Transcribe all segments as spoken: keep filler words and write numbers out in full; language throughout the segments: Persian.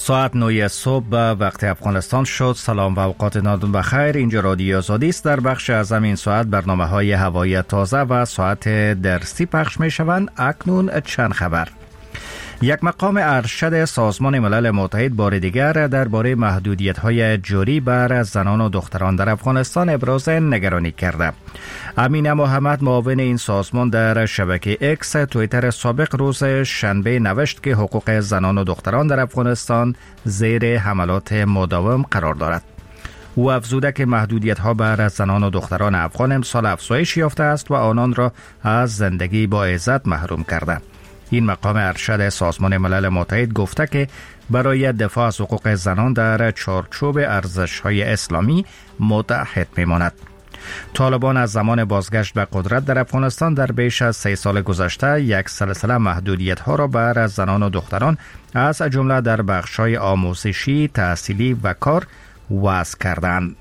ساعت نه صبح به وقت افغانستان شد. سلام و اوقات نادون بخیر. اینجا رادیو آزادی است. در بخش از این ساعت برنامه های هوایی تازه و ساعت درسی پخش می شوند. اکنون چند خبر. یک مقام ارشد سازمان ملل متحد بار دیگر درباره محدودیت‌های جاری بر زنان و دختران در افغانستان ابراز نگرانی کرده. امینه محمد معاون این سازمان در شبکه اکس توییتر سابق روز شنبه نوشت که حقوق زنان و دختران در افغانستان زیر حملات مداوم قرار دارد. او افزوده که محدودیت‌ها بر زنان و دختران افغان امسال افزایش یافته است و آنان را از زندگی با عزت محروم کرده. این مقام ارشد سازمان ملل متحد گفته که برای دفاع از حقوق زنان در چارچوب ارزش‌های اسلامی متحد می‌ماند. طالبان از زمان بازگشت به قدرت در افغانستان در بیش از سه سال گذشته یک سلسله محدودیت‌ها را بر زنان و دختران از جمله در بخش‌های آموزشی، تحصیلی و کار وضع کردند.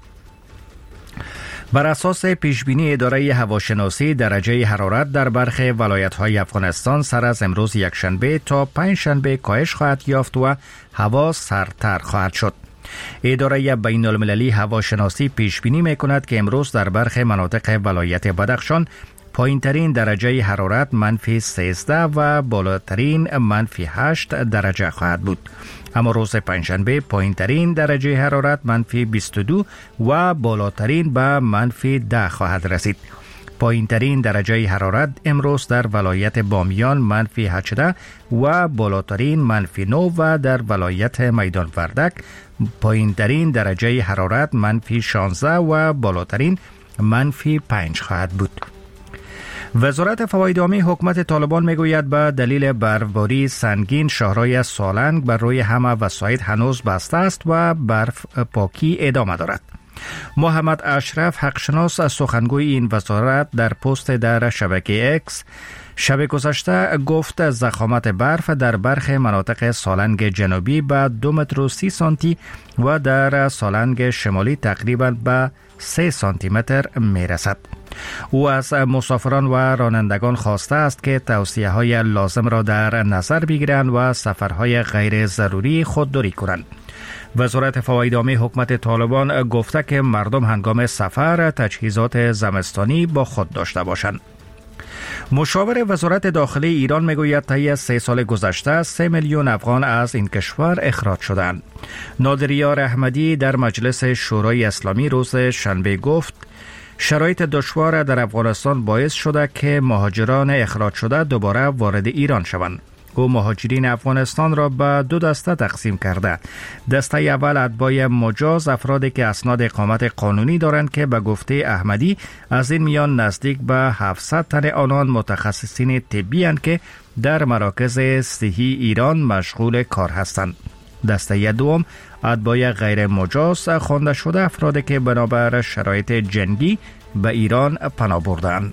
بر اساس پیشبینی اداره هواشناسی درجه حرارت در برخی ولایت‌های افغانستان سر از امروز یکشنبه تا پنجشنبه کاهش خواهد یافت و هوا سردتر خواهد شد. اداره بین المللی هواشناسی پیشبینی می‌کند که امروز در برخی مناطق ولایت بدخشان پایین‌ترین درجه حرارت منفی سیزده و بالاترین منفی هشت درجه خواهد بود. اما روز پنجشنبه پایین‌ترین درجه حرارت منفی بیست و دو و بالاترین به منفی ده خواهد رسید. پایین‌ترین درجه حرارت امروز در ولایت بامیان منفی هجده و بالاترین منفی نه و در ولایت میدان وردک پایین‌ترین درجه حرارت منفی شانزده و بالاترین منفی پنج خواهد بود. وزارت فواید عامه حکومت طالبان میگوید به دلیل برفباری سنگین شهرهای سالنگ بر روی همه وسایط هنوز بسته است و برف پاکی ادامه دارد. محمد اشرف حقشناس سخنگوی این وزارت در پست در شبکه اکس شب گذشته گفت ضخامت برف در برخی مناطق سالنگ جنوبی به دو متر و سی سانتی و در سالنگ شمالی تقریبا به سه سانتی متر می رسد. او از مسافران و رانندگان خواسته است که توصیه های لازم را در نظر بگیرند و سفرهای غیر ضروری خودداری کنند. وزارت فواید عامه حکومت طالبان گفته که مردم هنگام سفر تجهیزات زمستانی با خود داشته باشند. مشاور وزارت داخلی ایران میگوید طی سه سال گذشته سه میلیون افغان از این کشور اخراج شدند. نادریار احمدی در مجلس شورای اسلامی روز شنبه گفت شرایط دشوار در افغانستان باعث شده که مهاجران اخراج شده دوباره وارد ایران شوند. او مهاجرین افغانستان را به دو دسته تقسیم کرده. دسته اول اتباع مجاز، افرادی که اسناد اقامت قانونی دارند که به گفته احمدی از این میان نزدیک به هفتصد تن آنان متخصصین طبی اند که در مراکز صحی ایران مشغول کار هستند. دسته دوم اتباع غیر مجاز خوانده شده، افرادی که بنابر شرایط جنگی به ایران پناه بردند.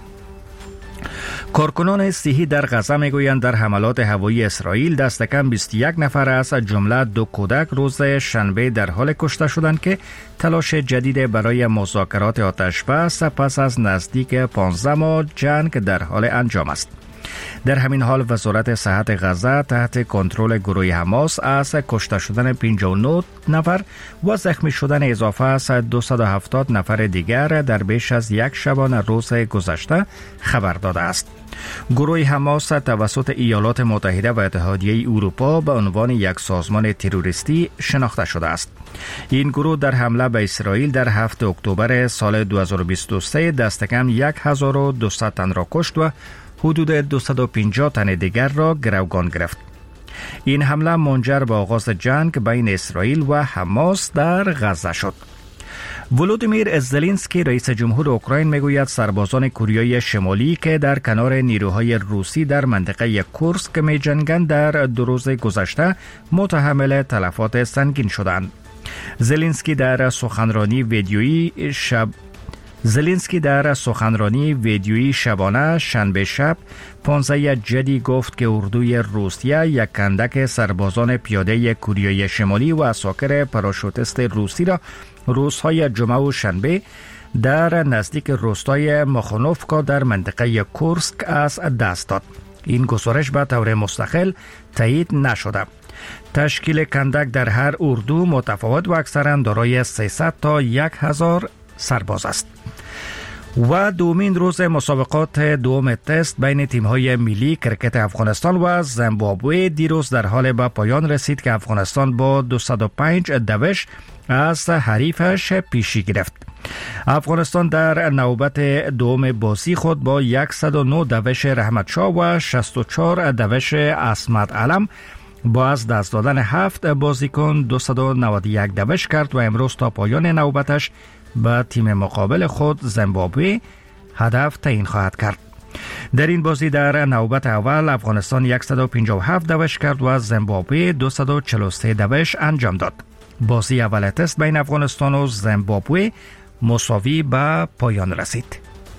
کارکنان صحی در غزه میگویند در حملات هوایی اسرائیل دست کم بیست و یک نفر از جمله دو کودک روز شنبه در حال کشته شدند که تلاش جدید برای مذاکرات آتشبس پس از نزدیک پانزده ماه جنگ در حال انجام است. در همین حال وزارت صحت غزه تحت کنترل گروه حماس از کشته شدن پنجاه و نه نفر و زخمی شدن اضافه از دویست و هفتاد نفر دیگر در بیش از یک شبانه روز گذشته خبر داده است. گروه حماس توسط ایالات متحده و اتحادیه اروپا به عنوان یک سازمان تروریستی شناخته شده است. این گروه در حمله به اسرائیل در هفتم اکتبر سال دو هزار و بیست و سه دست کم هزار و دویست تن را کشت و حدود دویست و پنجاه تن دیگر را گروگان گرفت. این حمله منجر به آغاز جنگ بین اسرائیل و حماس در غزه شد. ولودیمیر زلنسکی رئیس جمهور اوکراین میگوید سربازان کره شمالی که در کنار نیروهای روسی در منطقه کورسک می‌جنگند در دو روز گذشته متحمل تلفات سنگین شدند. زلنسکی در سخنرانی ویدیویی شب زلنسکی در سخنرانی ویدیویی شبانه شنبه شب پانزده جدی گفت که اردوی روسیه یک کندک سربازان پیاده کره شمالی و اساکر پاراشوتیست روسی را روزهای جمعه و شنبه در نزدیک روستای مخانوفکا در منطقه کورسک از دست داد. این گزارش به طور مستقل تایید نشده. تشکیل کندک در هر اردو متفاوت و اکثرا دارای سیصد تا هزار سرباز است. و دومین روز مسابقات دوم تست بین تیم‌های ملی کرکت افغانستان و زیمبابوه دیروز در حال به پایان رسید که افغانستان با دویست و پنج دوش از حریفش پیشی گرفت. افغانستان در نوبت دوم بازی خود با صد و نه دوش رحمت شاه و شصت و چهار دوش عصمت علم با از دست دادن هفت بازیکن دویست و نود و یک دوش کرد و امروز تا پایان نوبتش به تیم مقابل خود زیمبابوه هدف تعیین خواهد کرد. در این بازی در نوبت اول افغانستان صد و پنجاه و هفت دوش کرد و زیمبابوه دویست و چهل و سه دوش انجام داد. بازی اول تست بین افغانستان و زیمبابوه مساوی به پایان رسید.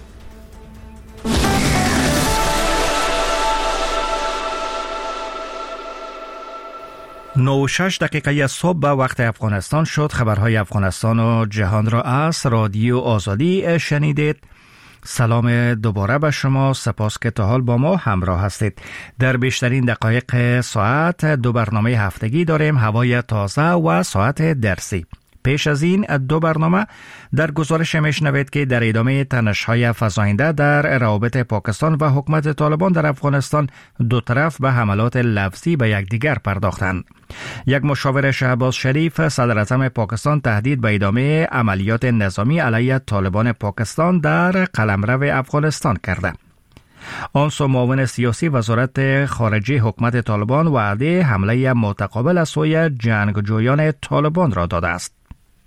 نه و شش دقیقه صبح به وقت افغانستان شد. خبرهای افغانستان و جهان را از رادیو آزادی شنیدید. سلام دوباره به شما، سپاس که تا حال با ما همراه هستید. در بیشترین دقایق ساعت دو برنامه هفتگی داریم، هوای تازه و ساعت درسی. پیش از این دو برنامه در گزارش میشنوید که در ادامه تنش‌های فزاینده در روابط پاکستان و حکومت طالبان در افغانستان دو طرف به حملات لفظی به یکدیگر پرداختند. یک مشاور شهباز شریف صدر اعظم پاکستان تهدید به ادامه عملیات نظامی علیه طالبان پاکستان در قلمرو افغانستان کرده. آن سو معاون سیاسی وزارت خارجه حکومت طالبان وعده حمله متقابل از سوی جنگجویان طالبان را داده است.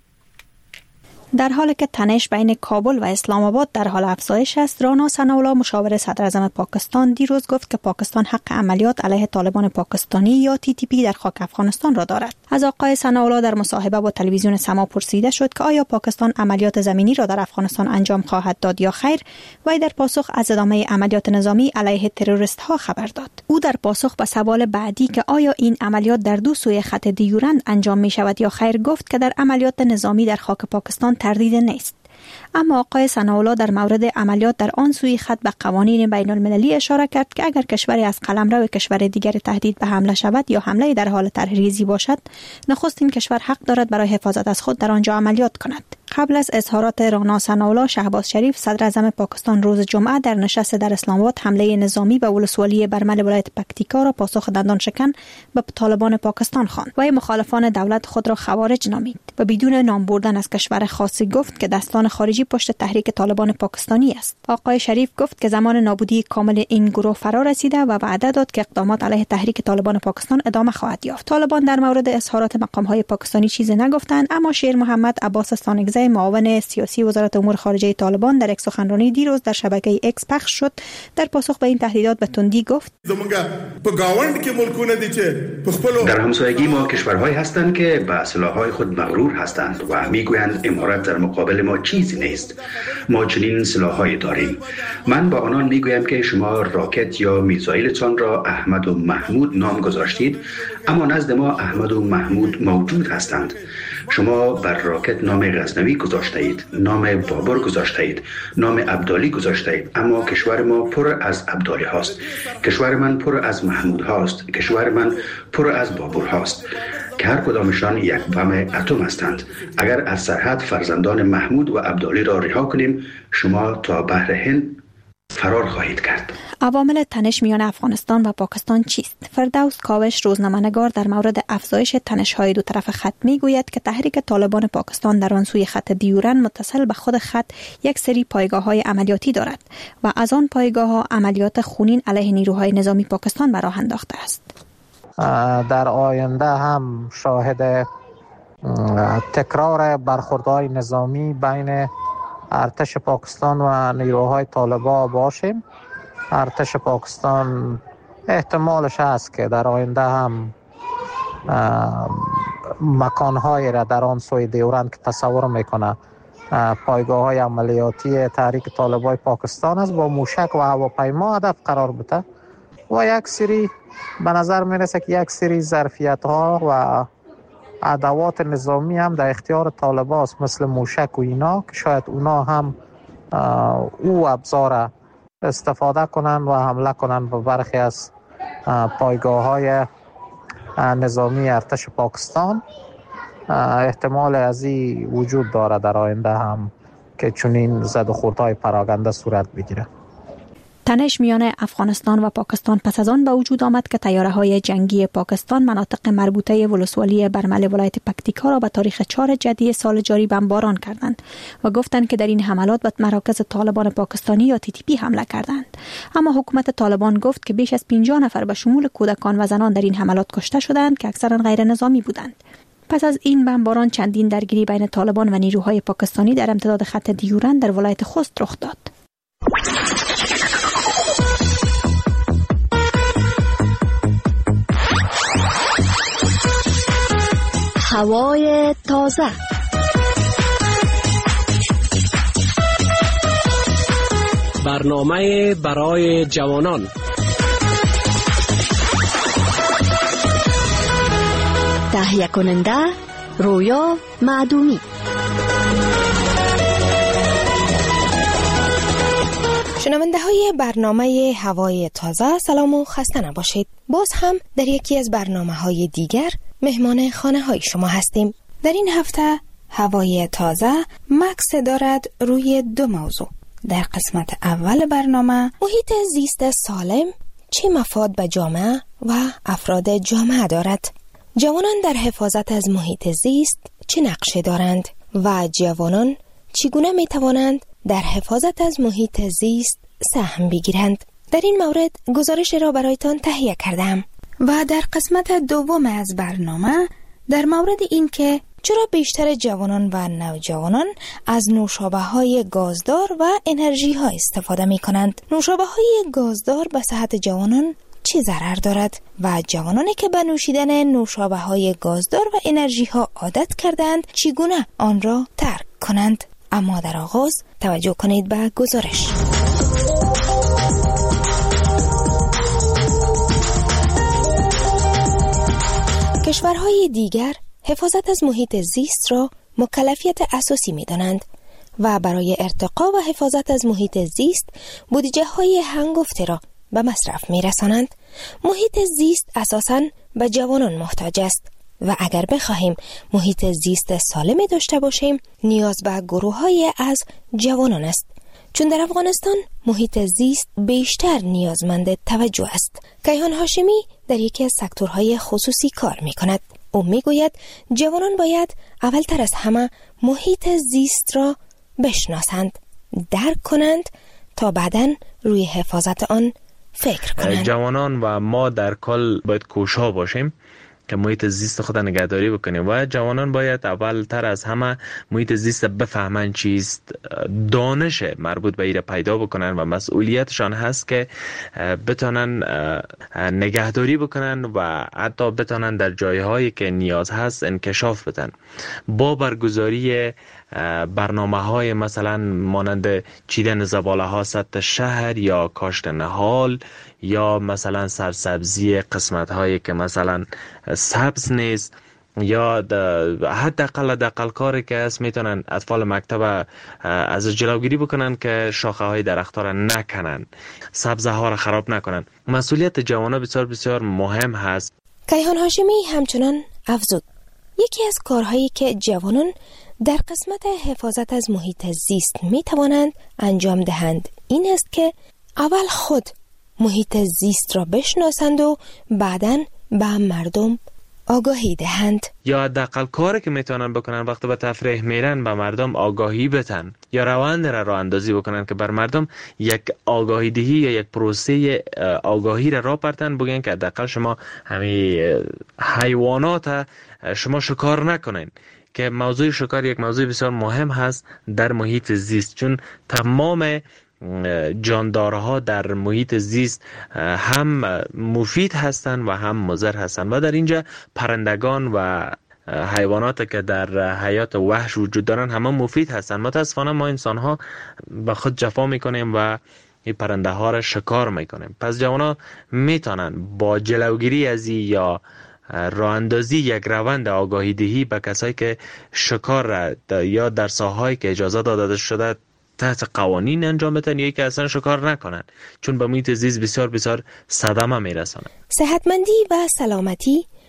در حالی که تنش بین کابل و اسلام آباد در حال افزایش است، رانا ثناءالله مشاور صدر اعظم پاکستان دیروز گفت که پاکستان حق عملیات علیه طالبان پاکستانی یا تی تی پی در خاک افغانستان را دارد. از آقای ثناءالله در مصاحبه با تلویزیون سما پرسیده شد که آیا پاکستان عملیات زمینی را در افغانستان انجام خواهد داد یا خیر، و در پاسخ از ادامه عملیات نظامی علیه تروریست ها خبر داد. او در پاسخ به سوال بعدی که آیا این عملیات در دو سوی خط دیورند انجام می شود یا خیر، گفت که در عملیات نظامی در خاک پاکستان تردید نیست. اما آقای ثناءالله در مورد عملیات در آن سوی خط به قوانین بین المللی اشاره کرد که اگر کشوری از قلمرو کشور دیگر تهدید به حمله شود یا حمله در حال طرحریزی باشد، نخستین کشور حق دارد برای حفاظت از خود در آنجا عملیات کند. قبل از اظهارات رانا ثناءالله، شهباز شریف صدر اعظم پاکستان روز جمعه در نشست در اسلام آباد حمله نظامی به ولسوالی برمل ولایت پکتیکا را پاسخ دندان شکن به طالبان پاکستان خواند و مخالفان دولت خود را خوارج نامید و بدون نام بردن از کشور خاصی گفت که دستان خارجی پشت تحریک طالبان پاکستانی است. آقای شریف گفت که زمان نابودی کامل این گروه فرا رسیده و وعده داد که اقدامات علیه تحریک طالبان پاکستان ادامه خواهد یافت. طالبان در مورد اظهارات مقام‌های پاکستانی چیزی نگفتند، اما شیر محمد عباس استانگزی معاون سیاسی وزارت امور خارجه طالبان در یک سخنرانی دیروز در شبکه ایکس پخش شد، در پاسخ به این تهدیدات به تندی گفت: در همسایگی ما کشورهایی هستند که به سلاح‌های خود مغرور هستند و میگویند امارات در مقابل ما چیزی نیست. ما چنین سلاح‌هایی داریم. من با آنان میگویم که شما راکت یا میزایلتان را احمد و محمود نام گذاشتید، اما نزد ما احمد و محمود موجود هستند. شما بر راکت نام غزنوی گذاشته اید، نام بابر گذاشته اید، نام عبدالی گذاشته اید، اما کشور ما پر از عبدالی هاست. کشور من پر از محمود هاست. کشور من پر از بابر هاست که هر کدامشان یک بم اتم هستند. اگر از سرحد فرزندان محمود و عبدالی را رها کنیم، شما تا بحر هند فرار خواهید کرد. عوامل تنش میان افغانستان و پاکستان چیست؟ فردوس کاوش، روزنامه‌نگار، در مورد افزایش تنش‌های دو طرف خط میگوید که تحریک طالبان پاکستان در آن سوی خط دیورند متصل به خود خط یک سری پایگاه‌های عملیاتی دارد و از آن پایگاه‌ها عملیات خونین علیه نیروهای نظامی پاکستان به راه انداخته است. در آینده هم شاهد تکرار برخوردهای نظامی بین ارتش پاکستان و نیروهای طالبان باشیم. ارتش پاکستان احتمالش هست که در آینده هم مکانهایی را در آن سوی دیورند که تصور میکنه پایگاه های عملیاتی تحریک طالبان پاکستان است، با موشک و هواپیما هدف قرار بده و یک سری به نظر میرسه که یک سری ظرفیت ها و ادوات نظامی هم در اختیار طالبان است، مثل موشک و اینا، که شاید اونا هم او ابزار استفاده کنن و حمله کنن به برخی از پایگاه های نظامی ارتش پاکستان احتمال از این وجود داره در آینده هم که چنین زد و خوردهای پراگنده صورت بگیره. تنش میان افغانستان و پاکستان پس از آن به وجود آمد که طیاره‌های جنگی پاکستان مناطق مربوطه ولسوالی برمل ولایت پکتیکا را به تاریخ چهارم جدی سال جاری بمباران کردند و گفتند که در این حملات به مراکز طالبان پاکستانی یا تی تی پی حمله کردند. اما حکومت طالبان گفت که بیش از پنجاه نفر به شمول کودکان و زنان در این حملات کشته شدند که اکثرا غیر نظامی بودند. پس از این بمباران چندین درگیری بین طالبان و نیروهای پاکستانی در امتداد خط دیورند در ولایت خوست رخ داد. هوای تازه. برنامه برای جوانان. تهیه کننده رویا معدومی. شنونده های برنامه هوای تازه، سلام و خسته نباشید. باز هم در یکی از برنامه های دیگر مهمان خانه های شما هستیم. در این هفته هوای تازه مکس دارد روی دو موضوع. در قسمت اول برنامه محیط زیست سالم چه مفاد به جامعه و افراد جامعه دارد؟ جوانان در حفاظت از محیط زیست چه نقشی دارند و جوانان چگونه می توانند در حفاظت از محیط زیست سهم بگیرند؟ در این مورد گزارش را برایتان تهیه کردم. و در قسمت دوم از برنامه در مورد این که چرا بیشتر جوانان و نوجوانان از نوشابه های گازدار و انرژی ها استفاده می کنند. نوشابه های گازدار به صحت جوانان چه ضرر دارد و جوانانی که به نوشیدن نوشابه های گازدار و انرژی ها عادت کردند چگونه آن را ترک کنند؟ اما در آغاز توجه کنید به گزارش. کشورهای دیگر حفاظت از محیط زیست را مکلفیت اساسی می دانند و برای ارتقا و حفاظت از محیط زیست بودجه های هنگفته را به مصرف می رسانند. محیط زیست اساساً به جوانان محتاج است و اگر بخواهیم محیط زیست سالمی داشته باشیم نیاز به گروه های از جوانان است، چون در افغانستان محیط زیست بیشتر نیازمند توجه است. کیهان هاشمی در یکی از سکتورهای خصوصی کار می کند. او می گوید جوانان باید اولتر از همه محیط زیست را بشناسند، درک کنند تا بعداً روی حفاظت آن فکر کنند. جوانان و ما در کل باید کوشا باشیم که محیط زیست خود نگهداری بکنیم و جوانان باید اولتر از همه محیط زیست بفهمن چیست، دانش مربوط به ایره پیدا بکنن و مسئولیتشان هست که بتونن نگهداری بکنن و حتی بتونن در جایهایی که نیاز هست انکشاف بدن. با برگزاری برنامه های مثلا مانند چیدن زباله ها سطح شهر یا کاشت نهال یا مثلا سرسبزی قسمت هایی که مثلا سبز نیست یا حداقل حداقل کاری که هست میتونن اطفال مکتب از جلوگیری بکنن که شاخه های درخت ها را نکنن، سبزه ها را خراب نکنن. مسئولیت جوانان بسیار بسیار مهم هست. کیهان هاشمی همچنان افزود یکی از کارهایی که جوانان در قسمت حفاظت از محیط زیست می توانند انجام دهند این است که اول خود محیط زیست را بشناسند و بعداً به مردم آگاهی دهند. یا حداقل کاری که میتونن بکنن وقتی به تفریح میرن به مردم آگاهی بدن یا روند را راه اندازی بکنن که بر مردم یک آگاهی دهی یا یک پروسه آگاهی را راه پرتن، بگن که حداقل شما همین حیوانات شما شکار نکنین، که موضوع شکار یک موضوع بسیار مهم هست در محیط زیست، چون تمام جاندارها در محیط زیست هم مفید هستند و هم مضر هستند و در اینجا پرندگان و حیوانات که در حیات وحش وجود دارن همه مفید هستند. متاسفانه ما انسان ها به خود جفا میکنیم و این پرنده ها را شکار میکنیم. پس جوانا میتونن با جلوگیری از یا راه اندازی یک روند آگاهی دهی به کسایی که شکار را یا در ساحه‌ای که اجازه داده شده تحت قوانین انجام بدن یا که اصلا شکار نکنن، چون به محیط زیست بسیار بسیار صدمه میرسونه. صحتمندی و سلامتی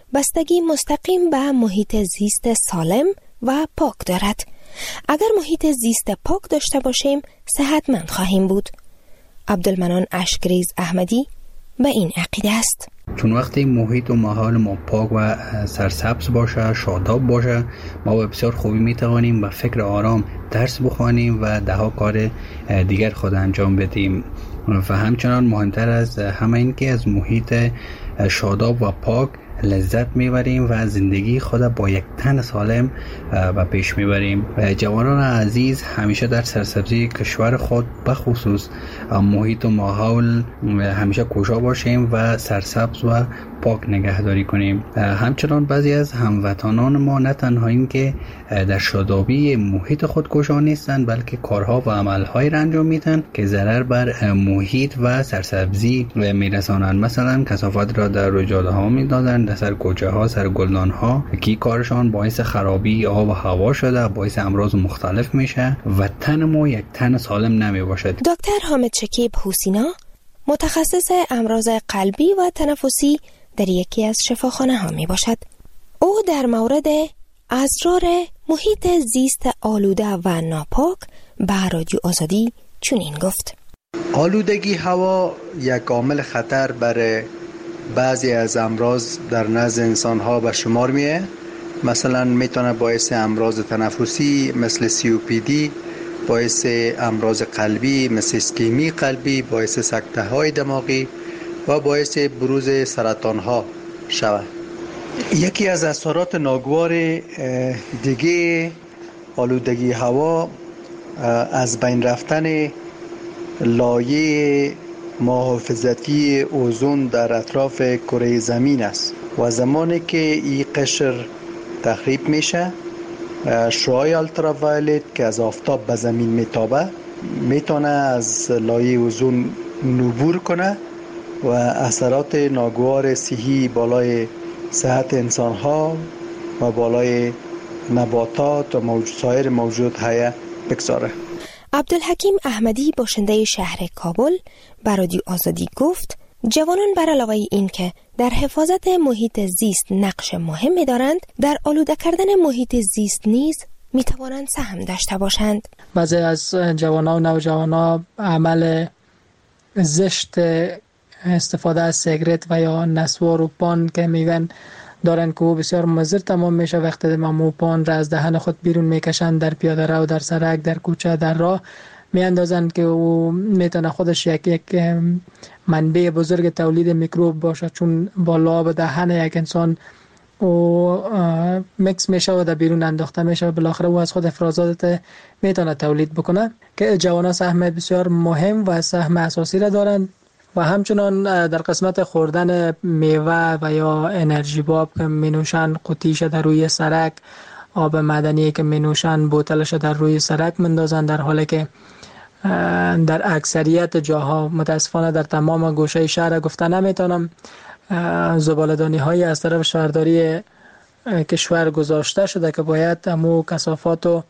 بستگی مستقیم به محیط زیست سالم و پاک دارد. اگر محیط زیست پاک داشته باشیم صحتمند خواهیم بود. عبدالمنان اشکریز احمدی به این عقیده است. چون وقتی محیط و ماحول ما پاک و سرسبز باشه، شاداب باشه، ما به بسیار خوبی میتوانیم با فکر آرام درس بخوانیم و دهها کار دیگر خود انجام بدیم. و همچنان مهمتر از همه این که از محیط شاداب و پاک لذت میبریم و زندگی خود با یک تن سالم به پیش میبریم. جوانان عزیز همیشه در سرسبزی کشور خود بخصوص محیط و ماحول همیشه کوشا باشیم و سرسبز و پاک نگهداری کنیم. همچنان بعضی از هموطنان ما نه تنها این که در شادابی محیط خود کوشا نیستند، بلکه کارها و عملهایی را انجام میدن که ضرر بر محیط و سرسبزی میرسانند. مثلا کثافت را در رویدادها ها میدادن، در سر کوچه ها، سر گلدان ها، که کارشان باعث خرابی آب و هوا شده، باعث امراض مختلف میشه و تن ما یک تن سالم نمی باشد. دکتر حامد شکیب حسینا متخصص امراض قلبی و تنفسی در یکی از شفاخانه ها می باشد. او در مورد اسرار محیط زیست آلوده و ناپاک به رادیو آزادی چنین گفت: آلودگی هوا یک عامل خطر برای بعضی از امراض در نزد انسان ها به شمار میه. مثلا میتونه باعث امراض تنفسی مثل سی او پی دی، باعث امراض قلبی مثل اسکیمی قلبی، باعث سکته های دماغی و باعث بروز سرطان ها شود. یکی از اثرات ناگوار دیگه آلودگی هوا از بین رفتن لایه محافظتی اوزون در اطراف کره زمین است و زمانی که این قشر تخریب میشه، شعاع التراوایلت که از آفتاب به زمین میتابه میتونه از لایه اوزون نبور کنه و اثرات ناگوار صحی بالای صحت انسان ها و بالای نباتات و موجود سایر موجود حیه بگذاره. عبدالحکیم احمدی باشنده شهر کابل به رادیو آزادی گفت جوانان بر علاوه این که در حفاظت محیط زیست نقش مهمی دارند، در آلوده کردن محیط زیست نیز می توانند سهم داشته باشند. بعضی از جوانان و نوجوانان عمل زشت استفاده از سیگرت و یا نسوار و پان که میگن دارن که او بسیار مضر تمام میشه وقتی مو پان را از دهن خود بیرون میکشن در پیاده رو، در سرک، در کوچه، در راه میاندازن که او میتونه خودش یک یک منبع بزرگ تولید میکروب باشه، چون با لعاب دهن یک انسان او مکس میشه و در بیرون انداخته میشه و بالاخره او از خود افرازات میتونه تولید بکنه. که جوانان سهم بسیار مهم و سهم اساسی را دارند و همچنان در قسمت خوردن میوه و یا انرژی باب که مینوشن قطیش در روی سرک، آب معدنی که مینوشن بوتلش در روی سرک مندازن، در حالی که در اکثریت جاها متاسفانه در تمام گوشه شهر گفته نمیتونم زباله‌دانی های از طرف شهرداری کشور گذاشته شده که باید همو کثافات و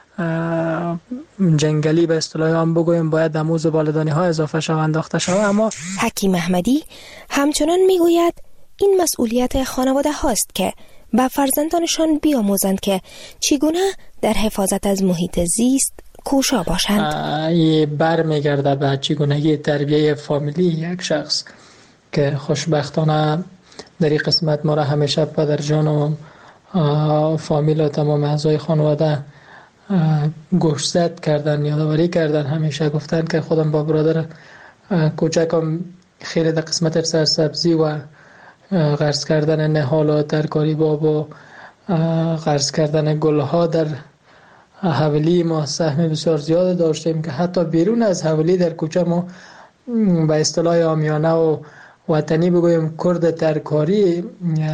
جنگلی به اصطلاح هم بگویم باید همو زباله‌دانی ها اضافه شود، انداخته شود. اما حکیم احمدی همچنان میگوید این مسئولیت خانواده هاست که به فرزندانشان بیاموزند که چگونه در حفاظت از محیط زیست کوشا باشند. این بر میگرده به چگونگی تربیه فامیلی یک شخص که خوشبختانه در این قسمت ما را همیشه پدرجان و فامیل و تمام اعضای خانواده گوشزد کردن، یادآوری کردن، همیشه گفتن که خودم با برادر کوچکم خیلی در قسمت سرسبزی و غرس کردن نهال و ترکاری باب و غرس کردن گلها در حولی ما سهم بسیار زیاد داشتیم که حتی بیرون از حولی در کوچه ما به اصطلاح عامیانه و وطنی بگویم کرد ترکاری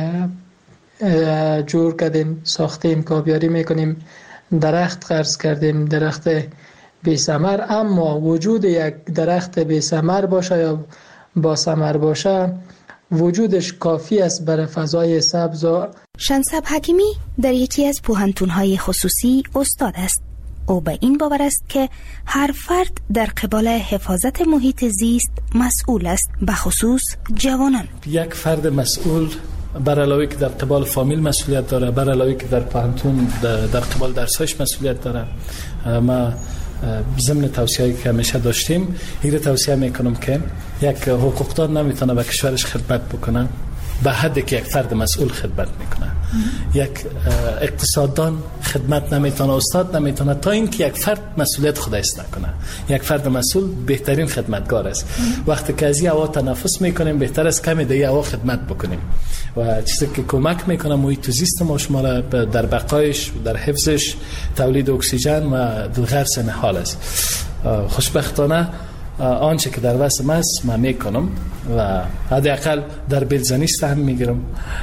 جور کردیم، ساختیم، کابیاری میکنیم، درخت غرس کردیم، درخت بی ثمر. اما وجود یک درخت بی ثمر باشه یا با ثمر باشه وجودش کافی است برای فضای سبز. شنسب حکیمی در یکی از پوهنتون‌های خصوصی استاد است. او به این باور است که هر فرد در قبال حفاظت محیط زیست مسئول است، به خصوص جوانان. یک فرد مسئول بر علاوه که در قبال فامیل مسئولیت داره، بر علاوه که در پانتون در قبال درسایش مسئولیت داره. ما ضمن توصیه‌ای که همیشه داشتیم این توصیه میکنم که یک حقوقدار نمیتونه به کشورش خدمت بکنه به حدی که یک فرد مسئول خدمت میکنه. یک اقتصاددان خدمت نمیتونه، استاد نمیتونه تا اینکه یک فرد مسئولیت خودش نکنه. یک فرد مسئول بهترین خدمتگار است. وقتی که از این هوا تنفس میکنیم بهتر است کمی دیگه هوا خدمت بکنیم و چیزی که کمک میکنه محیط زیست ما شما را در بقایش، در حفظش، تولید اکسیژن و دلغرس نهال است. خوشبختانه آنچه که در وسم است من میکنم و حداقل در بلزنی سهم میگیرم،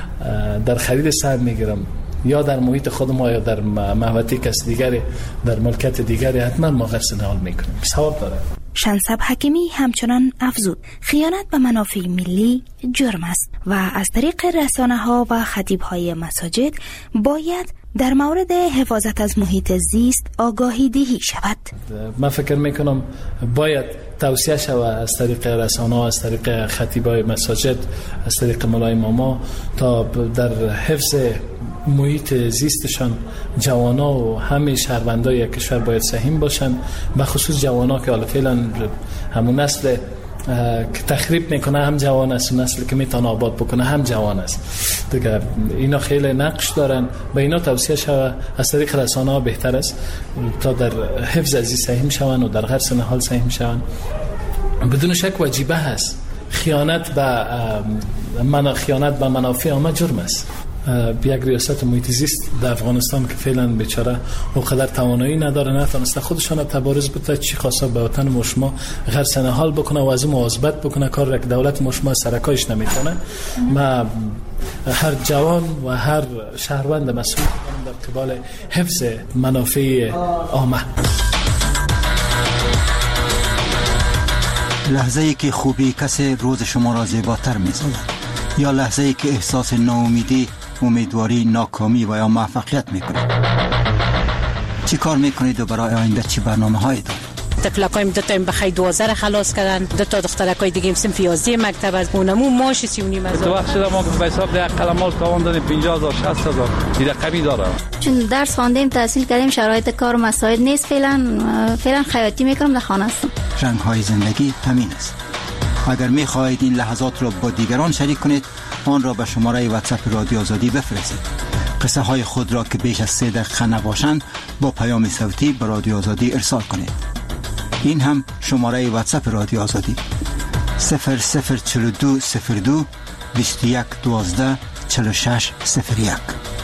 در خرید سهم میگیرم، یا در محیط خودم یا در محوطه کس دیگری، در ملکت دیگری حتما ما غرس نهال میکنیم. ثواب داره. شنسب حکیمی همچنان افزود خیانت به منافع ملی جرم است و از طریق رسانه ها و خطیب های مساجد باید در مورد حفاظت از محیط زیست آگاهی دهی شود. من فکر میکنم باید توصیه شود از طریق رسانه ها، از طریق خطیب های مساجد، از طریق مولای ماما تا در حفظ محیط زیستشان جوانا و همه شهروندای کشور باید سهم باشن، به خصوص جوانا که حالا فعلا همون نسل که تخریب میکنه هم جوان است و نسلی که میتونه آباد بکنه هم جوان است دیگه. اینا خیلی نقش دارن، به اینا توصیه شود از طریق رسانه ها بهتر است تا در حفظ ازی سهم شون و در غرس نهال سهم شون. بدون شک واجبه هست خیانت به منا خیانت به منافع عامه جرم است. یک ریاست محیط زیست در افغانستان که فعلا بیچاره اونقدر توانایی نداره، نتونسته خودشان تبارز بده، چی خاصه به وطن مشما غرس نهال بکنه و از مواظبت بکنه، کار را که دولت مشما سرکایش نمیتونه. ما هر جوان و هر شهروند مسئول در قبال حفظ منافع عامه. لحظه ای که خوبی کسی روز شما را زیباتر می‌سازد یا لحظه ای که احساس ناامیدی، امیدواری، ناکامی و یا موفقیت میکنید؟ چی کار میکنید و برای آینده چی برنامه هایی دارید؟ تفلقایم دو تا بخای دوازده خلاص کردن، دو تا دخترکای دیگه صنف یازده مکتب از اونمو ماش سی و نیم هزار. تو وقت شده ما به حساب ده قلمال تاوان دادیم پنجاه هزار شصت هزار دیگه کمی داره. چون درس خواندیم، تحصیل کردیم، شرایط کار و مسائل نیست، فعلا فعلا خیاطی میکنم، در خانه هستم. رنگ های زندگی همین است. اگر می‌خواهید این لحظات را با دیگران شریک کنید، آن را به شماره واتساپ رادیو آزادی بفرستید. قصه های خود را که بیش از سه دقیقه نباشند با پیام صوتی به رادیو آزادی ارسال کنید. این هم شماره واتساپ رادیو آزادی صفر صفر چهل و دو صفر دو بیست و یک دوازده چهل و شش صفر یک.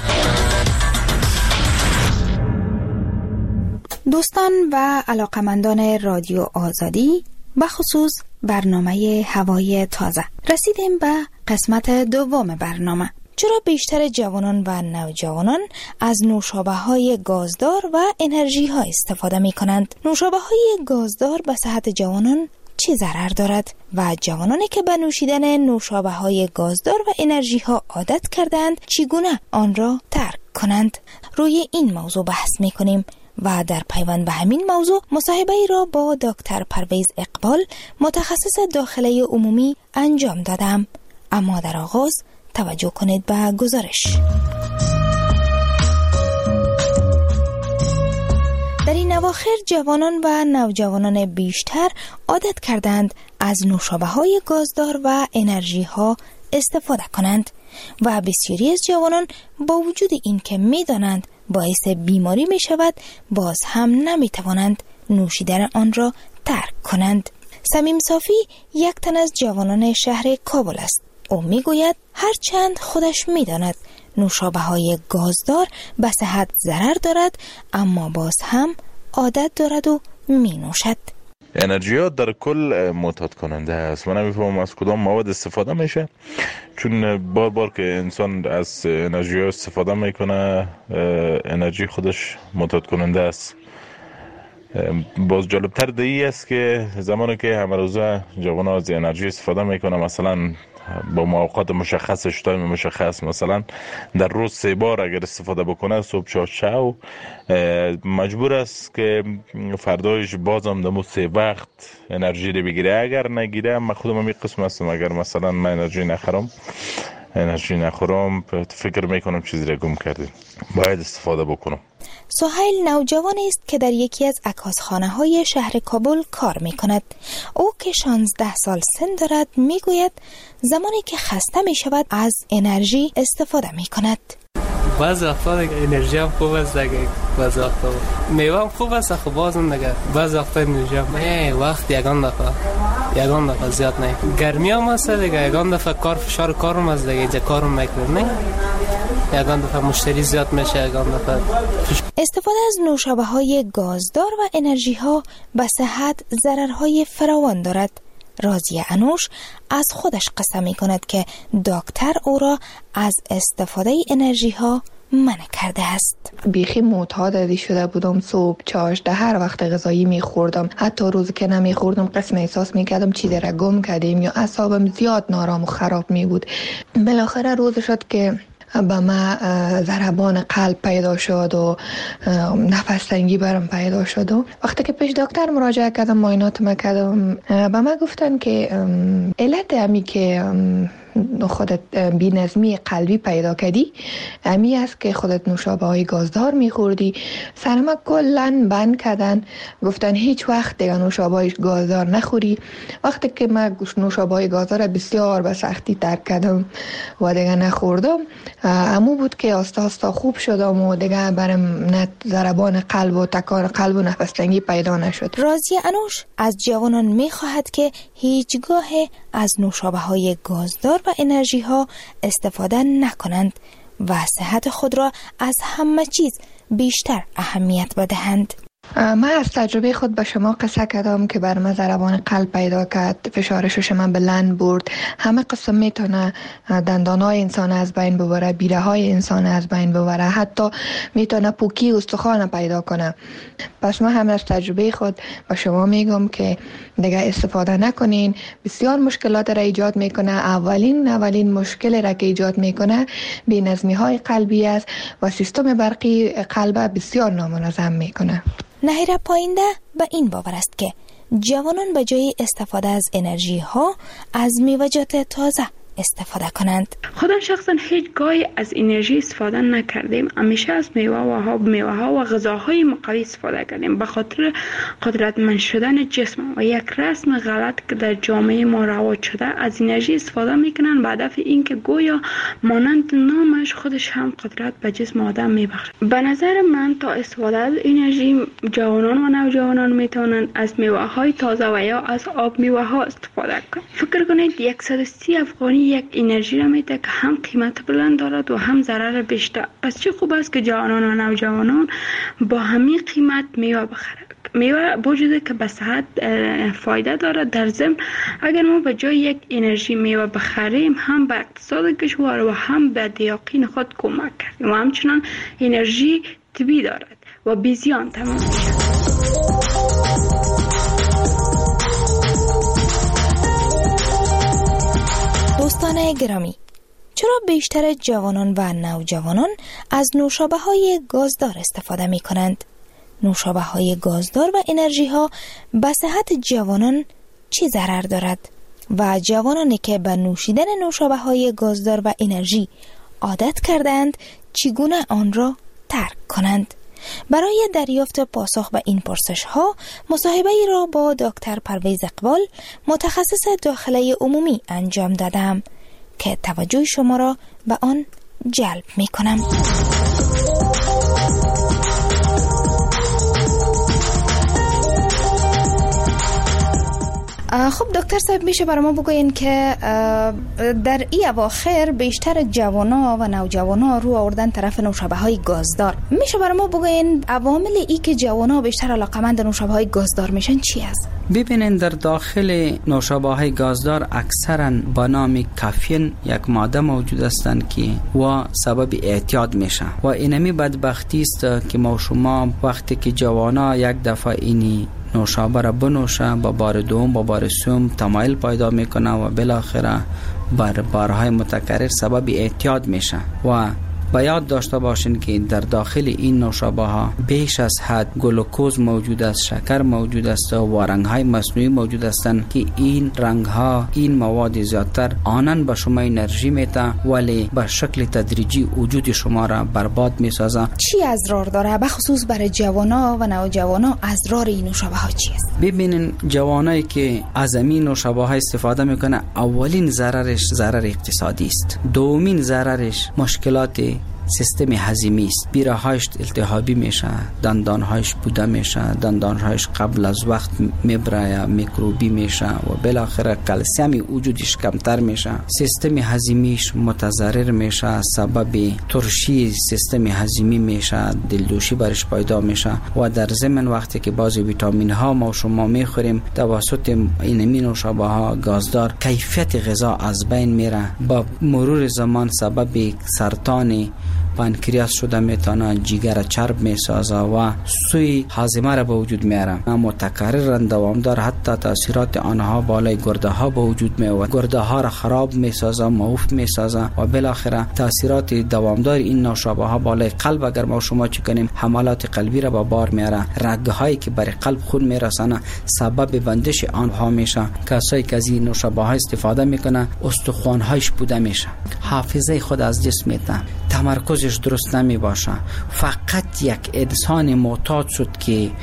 دوستان و علاقمندان رادیو آزادی، بخصوص برنامه هوای تازه، رسیدیم به قسمت دوم برنامه. چرا بیشتر جوانان و نوجوانان از نوشابه های گازدار و انرژی ها استفاده می کنند؟ نوشابه های گازدار به صحت جوانان چه ضرر دارد و جوانانی که به نوشیدن نوشابه های گازدار و انرژی ها عادت کردند چگونه آن را ترک کنند؟ روی این موضوع بحث می کنیم و در پیوند به همین موضوع مصاحبه ای را با دکتر پرویز اقبال، متخصص داخله عمومی، انجام دادم. اما در آغاز توجه کنید به گزارش. در این اواخر جوانان و نوجوانان بیشتر عادت کردند از نوشابه های گازدار و انرژی ها استفاده کنند و بسیاری از جوانان با وجود این که می دانند باعث بیماری می شود، باز هم نمی توانند نوشیدن آن را ترک کنند. سمیم صافی یک تن از جوانان شهر کابل است. او می گوید هرچند خودش می داند نوشابه های گازدار به صحت ضرر دارد، اما باز هم عادت دارد و می نوشد. انرژی ها در کل معتاد کننده است. من نمیفهمم از کدام مواد استفاده میشه، چون بار بار که انسان از انرژی ها استفاده میکنه انرژی خودش معتاد کننده است. باز جالبتر دیگه است که زمانی که همه روزه جوان ها از انرژی استفاده میکنه، مثلا با موقعات مشخصش، تایم مشخص، مثلا در روز سه بار اگر استفاده بکنه، صبح شب شب، مجبور است که فردایش بازم دمو سه وقت انرژی رو بگیره. اگر نگیره، من خودم می قسم هستم، اگر مثلا من انرژی نخرم انرژی نخورم فکر میکنم چیزی را گم کردیم، باید استفاده بکنم. سهیل نوجوانی است که در یکی از عکاسخانه های شهر کابل کار می کند. او که شانزده سال سن دارد می گوید زمانی که خسته می شود از انرژی استفاده می کند. بعض وقتا انرژی هم خوب است دیگه، بعض وقتا میوه هم خوب است، خب بازم دیگه بعض وقتا انرژی هم نه وقت یگان دفعه یگان دفعه زیاد نه. گرمی هم هست دیگه، یگان دفعه کار فشار کارم است دیگه، اینجا کارم میکنم نه، یگان دفعه مشتری زیاد میشه، یگان دفعه. استفاده از نوشابه های گازدار و انرژی ها به صحت ضررهای فراوان دارد. راضیه انوش از خودش قصه می کند که دکتر او را از استفاده انرژی ها منع کرده است. بیخی معتاد شده بودم، صبح چاش ده هر وقت غذایی می خوردم، حتی روز که نمی خوردم قسم احساس می کردم چیزی را گم کردیم یا اعصابم زیاد نارام و خراب می بود. بالاخره روز شد که به ما ضربان قلب پیدا شد و نفس تنگی برم پیدا شد و وقتی که پیش دکتر مراجعه کردم، معاینات ما کردم، به ما گفتن که علت امی که خودت بی‌نظمی قلبی پیدا کردی امی است که خودت نوشابه های گازدار میخوردی. سرما کلن بند کردن، گفتن هیچ وقت دیگه نوشابه های گازدار نخوری. وقتی که من نوشابه های گازدار بسیار به سختی ترک کردم و دیگه نخوردم، امو بود که آستا آستا خوب شدم و دیگه برم نه ضربان قلب و تکان قلب و نفس تنگی پیدا نشد. راضیه انوش از جوانان میخواهد که هیچگاه از نوشابه های گازدار و انرژی ها استفاده نکنند و صحت خود را از همه چیز بیشتر اهمیت بدهند. من از تجربه خود به شما قصه کردم که بر من ضربان قلب پیدا کرد، فشار شش من بلند برد، همه قسم میتونه دندانهای انسان از بین ببره، بیره های انسان از بین ببره، حتی میتونه پوکی استخوان پیدا کنه. پس من هم از تجربه خود به شما میگم که دیگه استفاده نکنین، بسیار مشکلات را ایجاد میکنه. اولین اولین مشکل را که ایجاد میکنه بی‌نظمی های قلبی است و سیستم برقی قلب بسیار نامنظم میکنه. نهیره پاینده به این باور است که جوانان به جای استفاده از انرژی ها از میوه‌جات تازه استفاده کنند. خودم شخصا هیچ گاهی از انرژی استفاده نکردیم، همیشه از میوه و ها میوه ها و غذاهای مقوی استفاده کردیم به خاطر قدرتمند شدن جسم و یک رسم غلط که در جامعه ما رواج شده. از انرژی استفاده میکنن به هدف اینکه گویا مانند نامش خودش هم قدرت به جسم آدم میبخشه. به نظر من تا استفاده از انرژی جوانان و نوجوانان میتونن از میوه های تازه و یا از آب میوه ها استفاده کنند. فکر کنید صد و سی افغانی یک انرژی را میده که هم قیمت بلند دارد و هم ضرر بیشتر. پس چه خوب است که جوانان و نوجوانان با همین قیمت میوه بخرند. میوه وجوده که به صحت فایده دارد. در ضمن اگر ما به جای یک انرژی میوه بخریم هم به اقتصاد کشور و هم به دیاقین خود کمک کردیم و همچنان انرژی طبیعی دارد و بی زیان تمام میشود. دوستان گرامی، چرا بیشتر جوانان و نوجوانان از نوشابه های گازدار استفاده می کنند؟ نوشابه های گازدار و انرژی ها به صحت جوانان چی ضرر دارد؟ و جوانانی که به نوشیدن نوشابه های گازدار و انرژی عادت کردند چگونه آن را ترک کنند؟ برای دریافت پاسخ به این پرسش ها مصاحبه ای را با دکتر پرویز اقبال متخصص داخله عمومی انجام دادم که توجه شما را به آن جلب می کنم. خب دکتر صاحب، میشه برای ما بگوین که در این اواخر بیشتر جوانا و نوجوانا رو آوردن طرف نوشابه های گازدار. میشه برای ما بگوین عوامل ای که جوانا بیشتر علاقمند نوشابه های گازدار میشن چی است؟ ببینین در داخل نوشابه های گازدار اکثرا با نام کافین یک ماده موجود هستند که و سبب اعتیاد میشه و اینمی بدبختی است که ما شما وقتی که جوانا یک دفعه اینی نوشابه را بنوشه با بار دوم با بار سوم تمایل پیدا میکنه و بالاخره بر بارهای متکرر سبب اعتیاد میشه و با یاد داشته باشین که در داخل این نوشابه ها بیش از حد گلوکوز موجود است، شکر موجود است و رنگ های مصنوعی موجود هستند که این رنگ ها، این مواد زیادتر آنن به شما انرژی میده ولی به شکل تدریجی وجود شما را برباد میسازه. چی اضرار داره به خصوص برای جوانا و نوجوانا؟ اضرار این نوشابه ها چی است؟ ببینین جوانایی که از این نوشابه ها استفاده میکنه، اولین ضررش ضرر اقتصادی است، دومین ضررش مشکلات سیستم هضمی است. بیراهایش التهابی میشه، دندانهایش بوده میشه، دندانهایش قبل از وقت میبره، میکروبی میشه و بالاخره کلسیم وجودش کمتر میشه. سیستم هضمیش متضرر میشه، سبب ترشی سیستم هضمی میشه، دلدوشی برش پیدا میشه و در ضمن وقتی که بعضی ویتامین ها ما شما میخوریم توسط این نوشابه ها گازدار، کیفیت غذا از بین میره. با مرور زمان سبب سرطان پانکریاس شده میتونه، جگر چرب میسازه و سوی هاضمه را به وجود میاره. متکرر دوامدار حتی تاثیرات آنها بالای گرده ها به وجود میاد، گرده ها را خراب میسازه، معوف میسازه و بالاخره تاثیرات دوامدار این نوشابه ها بالای قلب اگر ما شما چی کنیم حملات قلبی را به بار میاره، رگه هایی که برای قلب خون میرسانه سبب بندش آنها میشه. کسایی که از این نوشابه ها استفاده میکنه استخوان هایش بوده میشه، حافظه خود از جسم میته، تمرکزش درست نمی باشه. فقط یک انسان معتاد شد که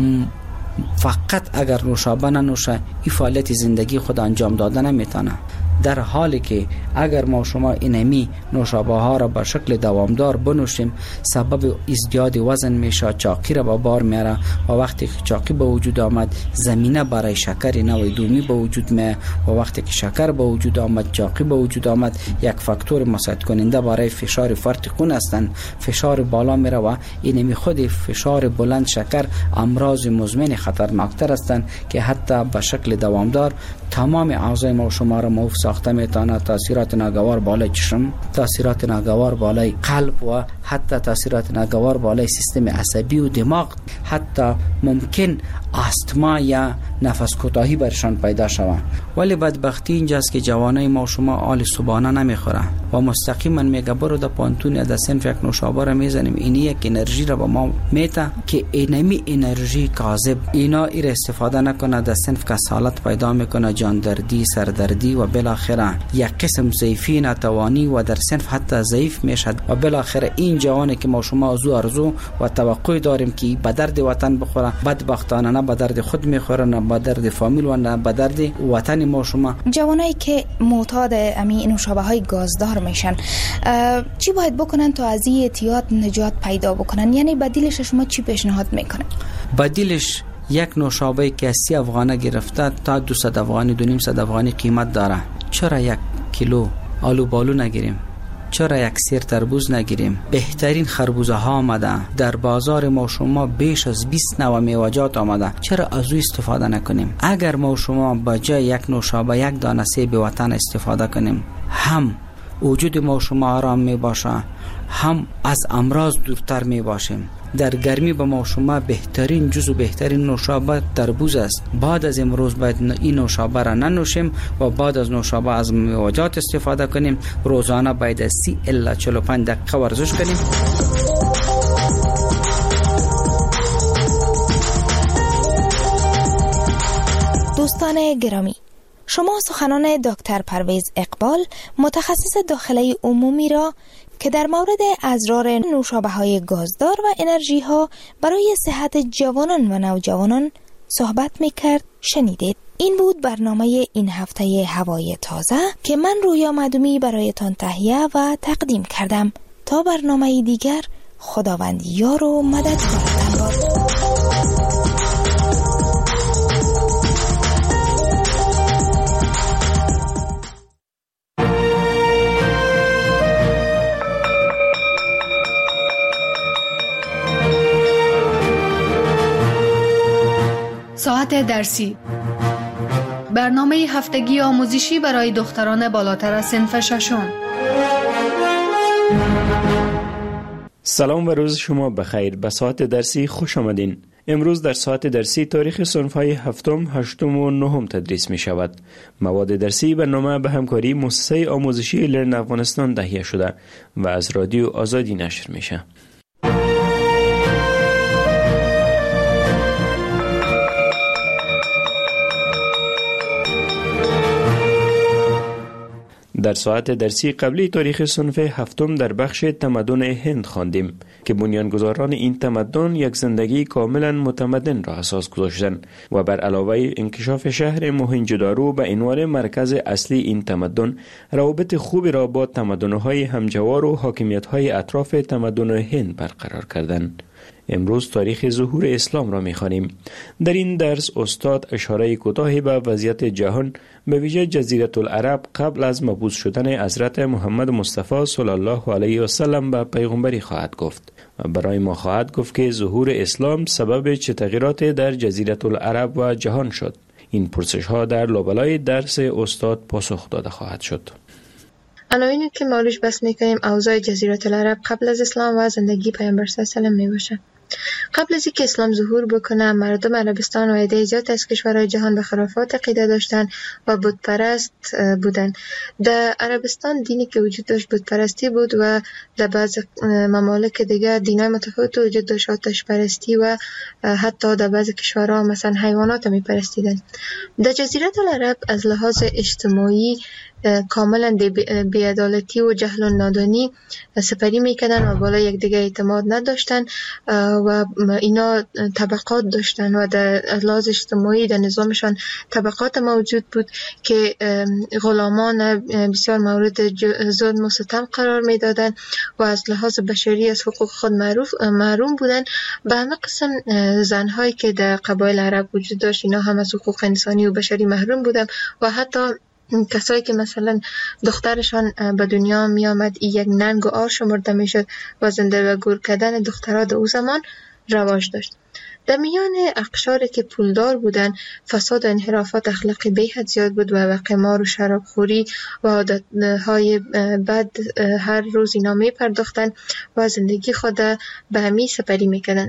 فقط اگر نوشابه ننوشه این فعالیت زندگی خود انجام داده نمیتونه، در حالی که اگر ما شما اینمی نوشابه ها را به شکل دوامدار بنوشیم سبب ازدیاد وزن میشه، چاقی را به بار میاره و وقتی که چاقی به وجود آمد زمینه برای شکر نوی دومی به وجود میاد و وقتی که شکر به وجود آمد، چاقی به وجود آمد، یک فاکتور مساعد کننده برای فشار فرط خون هستند. فشار بالا میره و اینمی خود فشار بلند شکر امراض مزمن خطرناکتر هستند که حتی به شکل دوامدار تمام اعضای ما شما را موف ساخته میتونه. تاثیرات ناگوار بالای چشم، تاثیرات ناگوار بالای قلب و حتی تاثیرات ناگوار بالای سیستم عصبی و دماغ، حتی ممکن آستما یا نفس کوتاهی برشان پیدا شود. ولی بدبختی اینجاست که جوانای ما شما آل صبحانه نمیخوره و مستقیما میگه برو در پانتون یا در صنف یک نوشابه را میزنیم، اینی یک انرژی را به ما میته که اینمی انرژی کاذب، اینا ایر استفاده نکنه در صنف کسالت پیدا میکنه، جاندردی، سردردی و بالاخره یک قسم ضعیفی، نتوانی و در صنف حتی ضعیف میشد و بالاخره این جوانی که ما شما از او آرزو و توقع داریم که به درد وطن بخوره، بدبختانه نه به درد خود میخوره، نه به درد فامیل و نه به درد وطن ما شما. جوانایی که معتاد امی نوشابه های گازدار میشن چی باید بکنن تا از این اعتیاد نجات پیدا بکنن؟ یعنی بدیلش شما چی پیشنهاد میکنن؟ بدیلش یک نوشابه که سی افغانه گرفته تا دویست افغانی، دو نیم صد افغانی قیمت داره. چرا یک کیلو آلو بالو نگیریم؟ چرا یک سیر تربوز نگیریم؟ بهترین خربوزه ها آمده در بازار ما شما، بیش از بیست نوع میوه‌جات آمده، چرا از او استفاده نکنیم؟ اگر ما شما با جای یک نوشابه یک دانه سیب وطن استفاده کنیم، هم وجود ما شما آرام می باشه، هم از امراض دورتر می باشیم. در گرمی به ما شما بهترین جز و بهترین نوشابه تربوز است. بعد از امروز باید این نوشابه را ننوشیم و بعد از نوشابه از میوه‌جات استفاده کنیم. روزانه باید از سی الی چهل و پنج دقیقه ورزش کنیم. دوستان گرامی، شما سخنان دکتر پرویز اقبال متخصص داخله عمومی را که در مورد اضرار نوشابه های گازدار و انرژی ها برای صحت جوانان و نوجوانان صحبت می کرد شنیدید. این بود برنامه این هفته هوای تازه که من رویا معدومی برایتان تهیه و تقدیم کردم. تا برنامه دیگر، خداوند یار و مددگارتان باد. ساعت درسی، برنامه هفتگی آموزشی برای دختران بالاتر از صنف ششم. سلام و روز شما بخیر. به ساعت درسی خوش آمدین. امروز در ساعت درسی تاریخ صنف‌های هفتم، هشتم و نهم تدریس می شود. مواد درسی برنامه به همکاری مؤسسه آموزشی لرن افغانستان تهیه شده و از رادیو آزادی نشر میشه. در ساعت درسی قبلی تاریخ صنف هفتم در بخش تمدن هند خواندیم که بنیانگذاران این تمدن یک زندگی کاملا متمدن را اساس گذاشتند و بر علاوه انکشاف شهر موهنجودارو به عنوان مرکز اصلی این تمدن، روابط خوبی را با تمدن‌های همجوار و حاکمیت‌های اطراف تمدن هند برقرار کردند. امروز تاریخ ظهور اسلام را می‌خوانیم. در این درس استاد اشاره کوتاهی به وضعیت جهان، به ویژه جزیره العرب قبل از مبعوث شدن حضرت محمد مصطفی صلی الله علیه و سلم به پیغمبری خواهد گفت و برای ما خواهد گفت که ظهور اسلام سبب چه تغییرات در جزیره العرب و جهان شد. این پرسش ها در لابلای درس استاد پاسخ داده خواهد شد. عناوینی که ما روش بحث میکنیم اوضاع جزیره العرب قبل از اسلام و زندگی پیامبر صلی الله علیه و سلم میباشه. قبل از اینکه اسلام ظهور بکنه، مردم عربستان و عده زیاد از کشورهای جهان به خرافات عقیده داشتن و بت پرست بودن. در عربستان دینی که وجود داشت بت پرستی بود و در بعض ممالک دیگه دینای متفاوت وجود داشت، آتش پرستی و حتی در بعض کشورها مثلا حیوانات می پرستیدن. در جزیره العرب از لحاظ اجتماعی کاملا بی‌عدالتی و جهل و نادانی سپری میکردن و بالا یک دیگه اعتماد نداشتن و اینا طبقات داشتن و در لحاظ اجتماعی در نظامشان طبقات موجود بود که غلامان بسیار مورد ظلم و ستم قرار میدادن و از لحاظ بشری از حقوق خود معروف محروم بودن. به همه قسم زنهایی که در قبایل عرب وجود داشت اینا هم از حقوق انسانی و بشری محروم بودن و حتی کسایی که مثلا دخترشان به دنیا می آمد ای یک ننگ و آر شمرده می شد و زنده و گور کردن دخترها در او زمان رواج داشت. در میان اقشاری که پولدار بودن فساد و انحرافات اخلاقی به حد زیاد بود و قمار و شرابخوری و عادتهای بد هر روز اینا می پرداختن و زندگی خود به همی سپری می کردن.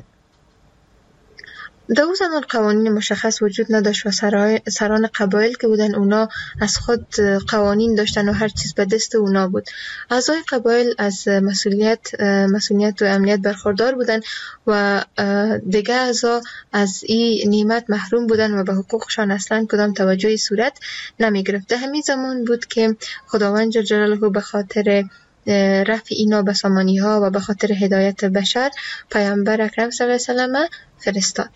در اون زمان قوانین مشخص وجود نداشت و سران قبایل که بودن اونا از خود قوانین داشتن و هر چیز به دست اونا بود. اعضای قبایل از مسئولیت مسئولیت و امنیت برخوردار بودن و دیگه اعضا از این نعمت محروم بودن و به حقوقشان اصلا کدام توجهی صورت نمی گرفت. در همین زمان بود که خداوند جل جلاله به خاطر رفع اینا به سامانی ها و به خاطر هدایت بشر پیامبر اکرم صلی الله علیه و سلم فرستاد.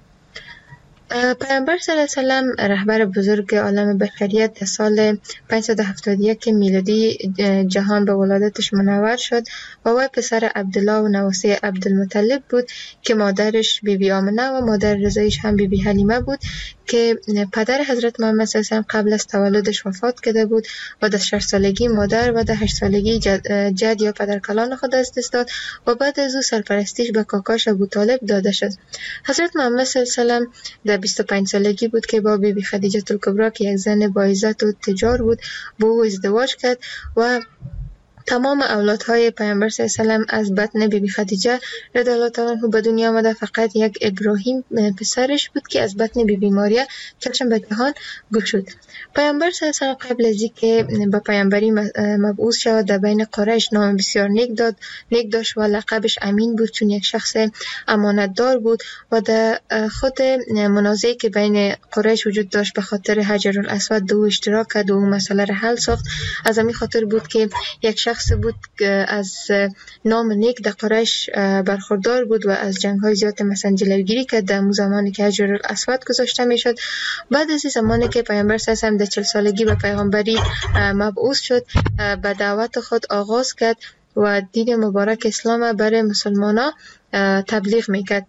پیامبر صلی الله علیه و سلم رهبر بزرگ عالم بشریت در سال پانصد و هفتاد و یک میلادی جهان به ولادتش منور شد و وی پسر عبدالله و نواسه عبدالمطلب بود که مادرش بی بی آمنه و مادر رضایش هم بی بی حلیمه بود که پدر حضرت محمد صلی الله علیه و سلم قبل از تولدش وفات کرده بود و در شش سالگی مادر و در هشت سالگی جد, جد یا پدرکلان خود از دست داد و بعد از او سرپرستیش به کاکاش ابوطالب داده شد. حضرت محمد صلی الله علیه و سلم در بیست و پنج سالگی بود که با بی بی خدیجه الکبری که یک زن با عزت و تجار بود با او ازدواج کرد و تمام اولادهای پیامبر صلی الله علیه و سلم از بطن بی بی خدیجه رضی الله تعالی عنها به دنیا آمده. فقط یک ابراهیم پسرش بود که از بطن بی بی ماریا چشم به جهان گشود. پیامبر صلی الله علیه و سلم قبل از اینکه به پیامبری مبعوث شود در بین قریش نام بسیار نیک داد نیک داشت و لقبش امین بود چون یک شخص امانتدار بود و در خود منازعی که بین قریش وجود داشت به خاطر حجر الاسود دو اشتراک کرد و مسئله را حل ساخت. از همین خاطر بود که یک شخص بود که از نام نیک در قریش برخوردار بود و از جنگ‌های زیاد مثلا جلوگیری کرد در زمانی که حجر الاسود گذاشته میشد. بعد از این زمانی که پیامبر صلی الله علیه و سلم در چهل سالگی به پیغمبری مبعوث شد به دعوت خود آغاز کرد و دین مبارک اسلام برای مسلمانان تبلیغ میکرد.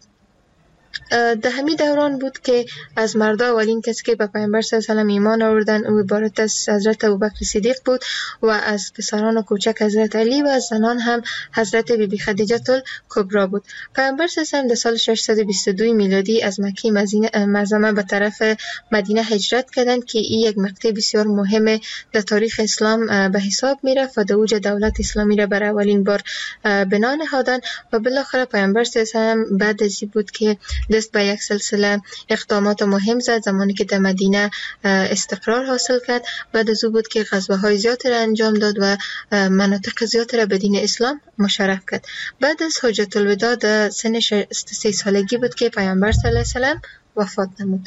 در همین دوران بود که از مردا اولین کسی که به پیامبر صلی الله علیه و سلم ایمان آوردن او عبارت از حضرت ابوبکر صدیق بود و از پسران و کوچک حضرت علی و از زنان هم حضرت بی بی خدیجه الکبری بود. پیامبر صلی الله علیه و سلم در سال ششصد و بیست و دو میلادی از مکه معظمه به طرف مدینه هجرت کردند که این یک مقطع بسیار مهم در تاریخ اسلام به حساب میرفت و در اوج دولت اسلامی را برای اولین بار بنا نهادند و بالاخره پیامبر صلی الله علیه و سلم بعد از این بود که دست به یک سلسله اقدامات مهم زد. زمانی که در مدینه استقرار حاصل کرد، بعد از او بود که غزوه های زیادی را انجام داد و مناطق زیادی را به دین اسلام مشرف کرد. بعد از حجت الوداع در سن شصت و سه سالگی بود که پیامبر صلی الله علیه و سلم وفات نمود.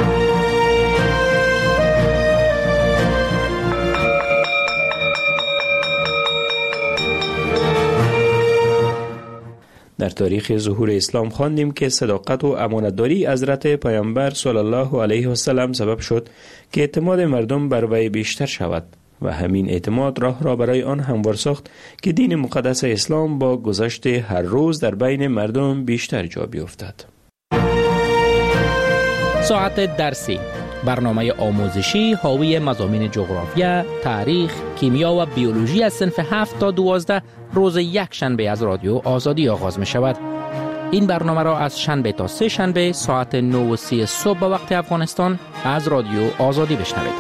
در تاریخ ظهور اسلام خواندیم که صداقت و امانتداری حضرت پیامبر صلی الله علیه و سلم سبب شد که اعتماد مردم بر وی بیشتر شود و همین اعتماد راه را برای آن هموار ساخت که دین مقدس اسلام با گذشت هر روز در بین مردم بیشتر جا بیفتد. ساعت درسی، برنامه آموزشی حاوی مضامین جغرافیا، تاریخ، کیمیا و بیولوژی از صنف هفت تا دوازده روز یک شنبه از رادیو آزادی آغاز می شود. این برنامه را از شنبه تا سه شنبه ساعت نه و سی صبح به وقت افغانستان از رادیو آزادی بشنوید.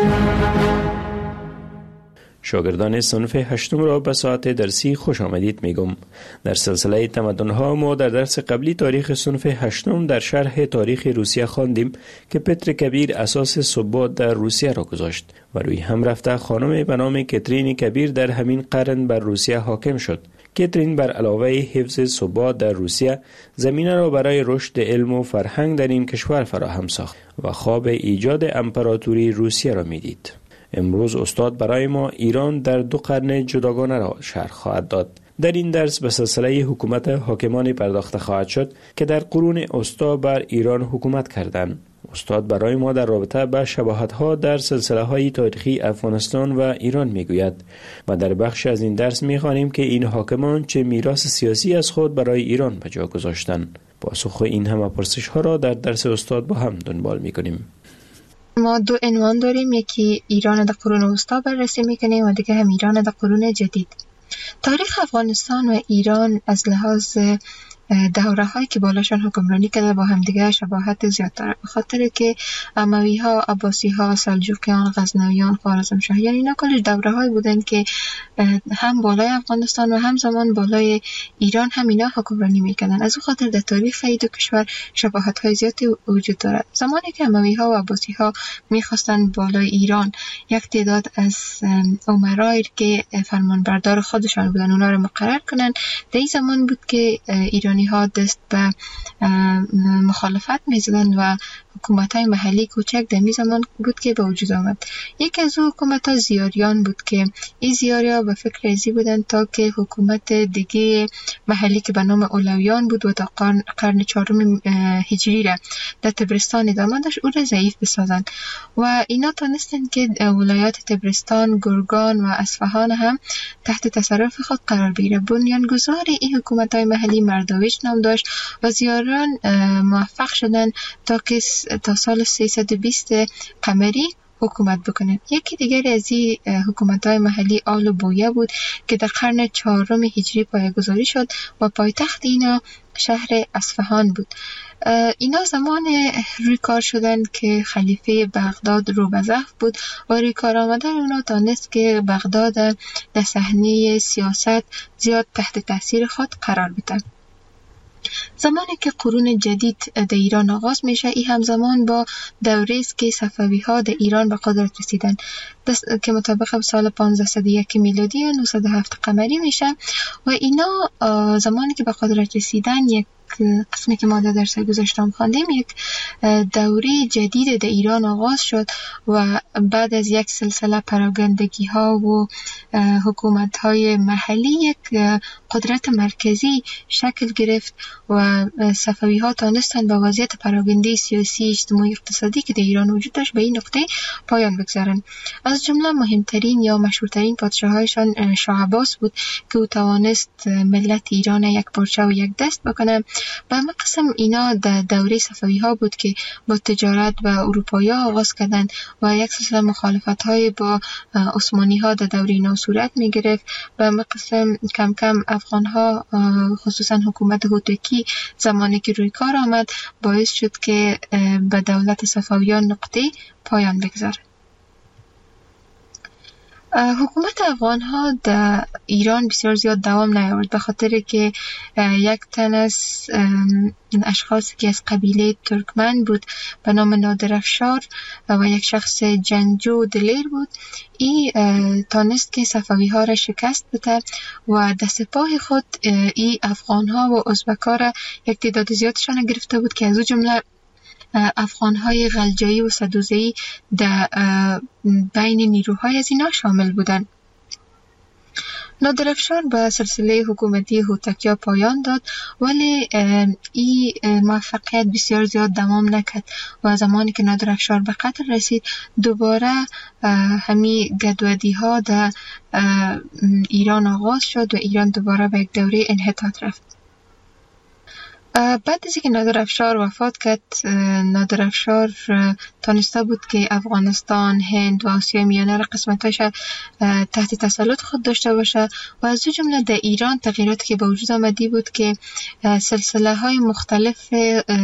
شاگردان صنف هشتم را به ساعت درسی خوش آمدید میگم. در سلسله تمدن‌ها ما در درس قبلی تاریخ صنف هشتم در شرح تاریخ روسیه خواندیم که پتر کبیر اساس ثبات در روسیه را گذاشت و روی هم رفته خانم به نام کاترین کبیر در همین قرن بر روسیه حاکم شد. کاترین بر علاوه حفظ ثبات در روسیه زمینه را برای رشد علم و فرهنگ در این کشور فراهم ساخت و خواب ایجاد امپراتوری روسیه را میدید. امروز استاد برای ما ایران در دو قرن جداگانه را شرح خواهد داد. در این درس به سلسله حکومت حاکمان پرداخته خواهد شد که در قرون وسطی بر ایران حکومت کردند. استاد برای ما در رابطه با شباهت‌ها در سلسله‌های تاریخی افغانستان و ایران میگوید و در بخش از این درس می‌خوانیم که این حاکمان چه میراث سیاسی از خود برای ایران به جا گذاشتند. پاسخ این همه پرسش‌ها را در درس استاد با هم دنبال می‌کنیم. ما دو عنوان داریم، یکی ایران در قرون وسطی بررسی میکنیم و دیگه هم ایران در قرون جدید. تاریخ افغانستان و ایران از لحاظ دوره هایی که بالاشان حکمرانی کرده با هم دیگه شباهت زیاد داره، به خاطر که اموی ها، عباسی ها، سلجوقیان، غزنویان، خوارزمشاهیان اینا کلش دوره هایی بودن که هم بالای افغانستان و هم زمان بالای ایران هم اینا حکمرانی میکردن. از اون خاطر در تاریخ این دو کشور شباهت های زیادی وجود دارد. زمانی که اموی ها و عباسی ها میخواستن بالای ایران یک تعداد از امرای که فرمانبردار خودشان بودن اونا رو مقرر کنن، در این زمان بود که ایرانی ها دست به مخالفت میزدن و حکومت های محلی کوچک در می زمان بود که به وجود آمد. یکی از حکومت ها زیاریان بود که این زیاری ها به فکر ازی بودن تا که حکومت دیگه محلی که به نام اولویان بود و تا قرن, قرن چهارم هجری را در تبرستان ادامه داشت او را ضعیف بسازند و اینا تانستند که ولایات تبرستان، گرگان و اصفهان هم تحت تصرف خود قرار بگیره. بنیانگذار این حکومت های محلی مرداویچ نام داشت و زیاریان موفق شدن تا که تا سال سیصد و بیست قمری حکومت بکنه. یکی دیگر از این حکومت‌های محلی آل و بویه بود که در قرن چهارم هجری پایه‌گذاری شد و پایتخت اینا شهر اصفهان بود. اینا زمان روی کار شدن که خلیفه بغداد رو به ضعف بود و روی کار آمدن اونا تانست که بغداد در صحنه سیاست زیاد تحت تاثیر خود قرار بده. زمانی که قرون جدید در ایران آغاز میشه، این همزمان با دوره است که صفوی ها در ایران به قدرت رسیدن که مطابق سال پانزده صد و یک میلادی و نهصد و هفت قمری میشه و اینا زمانی که به قدرت رسیدن یک قسمی که ما در درس گذاشتم خواندیم، یک دوره جدید در ایران آغاز شد و بعد از یک سلسله پراگندگی ها و حکومت های محلی یک قدرت مرکزی شکل گرفت و صفوی ها تانستند با وضعیت پراگنده سیاسی، اجتماعی، اقتصادی که در ایران وجود داشت به این نقطه پایان بگذارند. از جمله مهمترین یا مشهورترین پادشاهایشان شاه عباس بود که او توانست ملت ایران یک پارچه و یک دست بکنه. به همه قسم اینا در دوره صفوی ها بود که با تجارت با اروپایی ها آغاز کردن و یک سلسله مخالفت های با عثمانی ها در دوره اینا صورت می گرفت. به همه قسم کم کم افغان ها خصوصا حکومت هوتکی زمانی که روی کار آمد باعث شد که به دولت صفویان نقطه پایان بگذاره. حکومت افغان ها در ایران بسیار زیاد دوام نیاورد، به خاطر که یک تن از اشخاصی که از قبیله ترکمن بود به نام نادرافشار و یک شخص جنگجو دلیر بود، ای تانست که صفوی ها را شکست بده و در سپاه خود ای افغان ها و ازبک ها را یک تعداد زیادشان گرفته بود که از او جمله افغان های غلجایی و سدوزه‌ای در بین نیروهای از اینا شامل بودند. نادرافشار به سلسله حکومتی هوتکیا پایان داد، ولی این موفقیت بسیار زیاد دوام نکرد و زمانی که نادرافشار به قتل رسید دوباره همی گدودی ها در ایران آغاز شد و ایران دوباره به یک دوره انحطاط رفت. بعد از اینکه نادرافشار وفات کرد، نادرافشار تانسته بود که افغانستان، هند و آسیای میانه را قسمتایش تحت تسلط خود داشته باشه و از او جمله در ایران تغییراتی که به وجود آمدی بود که سلسله های مختلف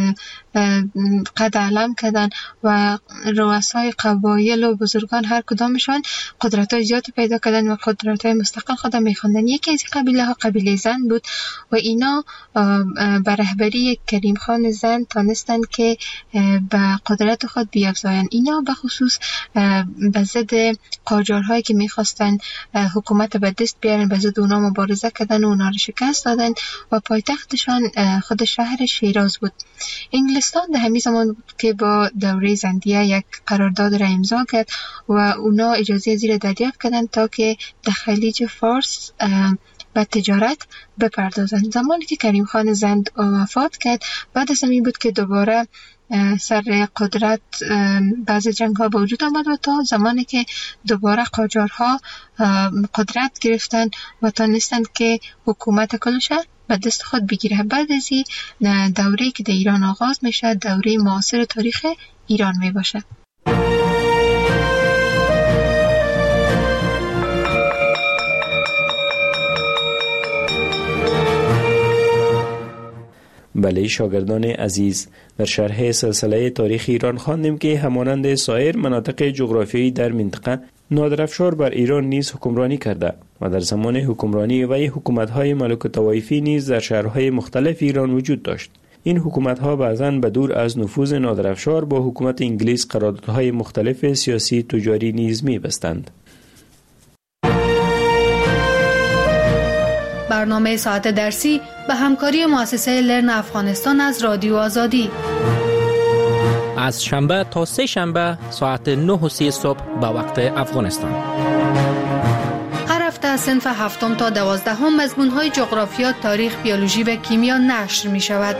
قد علم کردن و رؤسای قبایل و بزرگان هر کدامشان قدرت های زیادی پیدا کردن و قدرت های مستقل خود میخواندن. یکی از این قبیله ها قبیله زند بود و اینا به رهبری کریم خان زند تانستن که به قدرت خود بیافزاین. اینا به خصوص به ضد قاجارهایی که میخواستن حکومت به دست بیارن به ضد اونا مبارزه کردن و اونا رو شکست دادن و پایتختشان خود شهر شیراز بود. انگلستان در همین زمان بود که با دوره زندیه یک قرارداد را امضا کرد و اونا اجازه زیر دریافت کردن تا که در خلیج فارس به تجارت بپردازند. زمانی که کریم خان زند وفات کرد، بعد از همین بود که دوباره سر قدرت بعض جنگ ها به وجود آمد و تا زمانی که دوباره قاجارها قدرت گرفتن و تانستند که حکومت کلش به دست خود بگیره. بعد از این دوره که در ایران آغاز میشه دوره معاصر تاریخ ایران می باشه. بله شاگردان عزیز، در شرح سلسله تاریخ ایران خواندیم که همانند سایر مناطق جغرافیایی در منطقه، نادرافشار بر ایران نیز حکمرانی کرده و در زمان حکمرانی وی حکومت‌های ملوک طوایفی نیز در شهرهای مختلف ایران وجود داشت. این حکومت‌ها بعضاً به دور از نفوذ نادرافشار با حکومت انگلیس قراردادهای مختلف سیاسی تجاری نیز می‌بستند. برنامه ساعت درسی به همکاری مؤسسه لرن افغانستان از رادیو آزادی از شنبه تا سه شنبه ساعت نه و سی صبح به وقت افغانستان. هر هفته از صنف هفتم تا دوازدهم مضمون‌های جغرافیا، تاریخ، بیولوژی و کیمیا نشر می شود.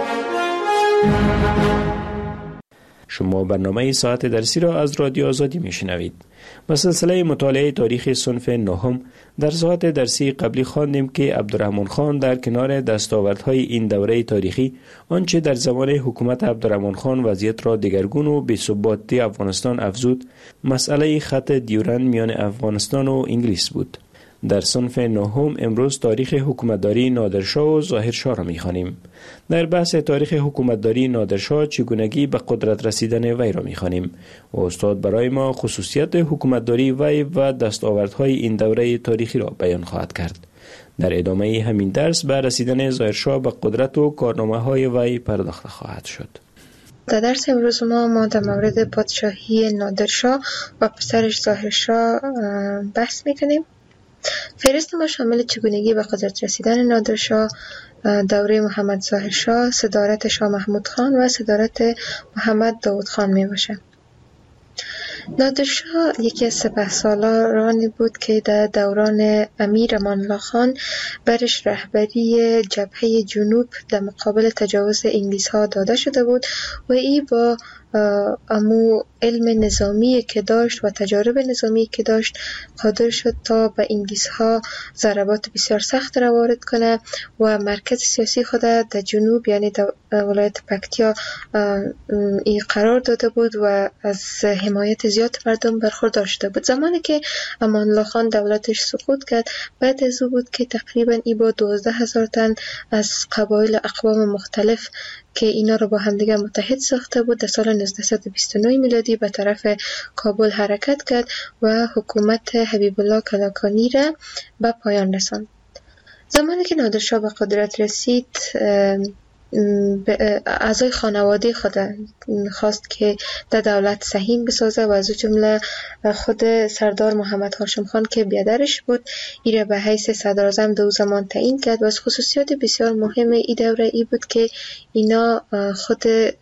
شما برنامه ساعت درسی را از رادیو آزادی می شنوید. با سلسله مطالعه تاریخ صنف نهم در ساعت درسی قبلی خواندیم که عبدالرحمن خان در کنار دستاوردهای این دوره تاریخی آنچه در زمان حکومت عبدالرحمن خان وضعیت را دگرگون و بی‌ثباتی افغانستان افزود، مسئله خط دیورند میان افغانستان و انگلیس بود. در صنف نهم امروز تاریخ حکومتداری نادرشاه و ظاهرشاه را می‌خوانیم. در بحث تاریخ حکومتداری نادرشاه چگونگی به قدرت رسیدن وی را می‌خوانیم و استاد برای ما خصوصیت حکومتداری وی و دستاوردهای این دوره تاریخی را بیان خواهد کرد. در ادامه همین درس به رسیدن ظاهرشاه به قدرت و کارنامه‌های وی پرداخته خواهد شد. در درس امروز ما ما در مورد پادشاهی نادرشاه و پسرش ظاهرشاه بحث می‌کنیم. فهرست ما شامل چگونگی به قدرت رسیدن نادرشاه، دوره محمد ظاهرشاه، صدارت شاه محمود خان و صدارت محمد داود خان می باشه. نادرشاه یکی از سپهسالارانی بود که در دوران امیر امان الله خان برش رهبری جبهه جنوب در مقابل تجاوز انگلیس ها داده شده بود و ای با امو علم نظامی که داشت و تجارب نظامی که داشت قادر شد تا به انگلیس ها ضربات بسیار سخت را وارد کنه و مرکز سیاسی خود در جنوب یعنی در ولایت پکتیا ای قرار داده بود و از حمایت زیاد مردم برخوردار شده بود. زمانی که امان الله خان دولتش سقوط کرد، بعد از او بود که تقریبا ای با دوازده هزار تن از قبایل اقوام مختلف که اینا رو با همدیگه متحد ساخته بود، در سال نوزده بیست و نه میلادی به طرف کابل حرکت کرد و حکومت حبیب الله کلکانی را به پایان رساند. زمانی که نادرشاه به قدرت رسید، اعضای خانواده خود خواست که در دولت سهیم بسازه و از جمله خود سردار محمد هاشم خان که بیادرش بود ایره به حیث صدراعظم دو زمان تعیین کرد. و از خصوصیات بسیار مهم ای دوره ای بود که اینا خود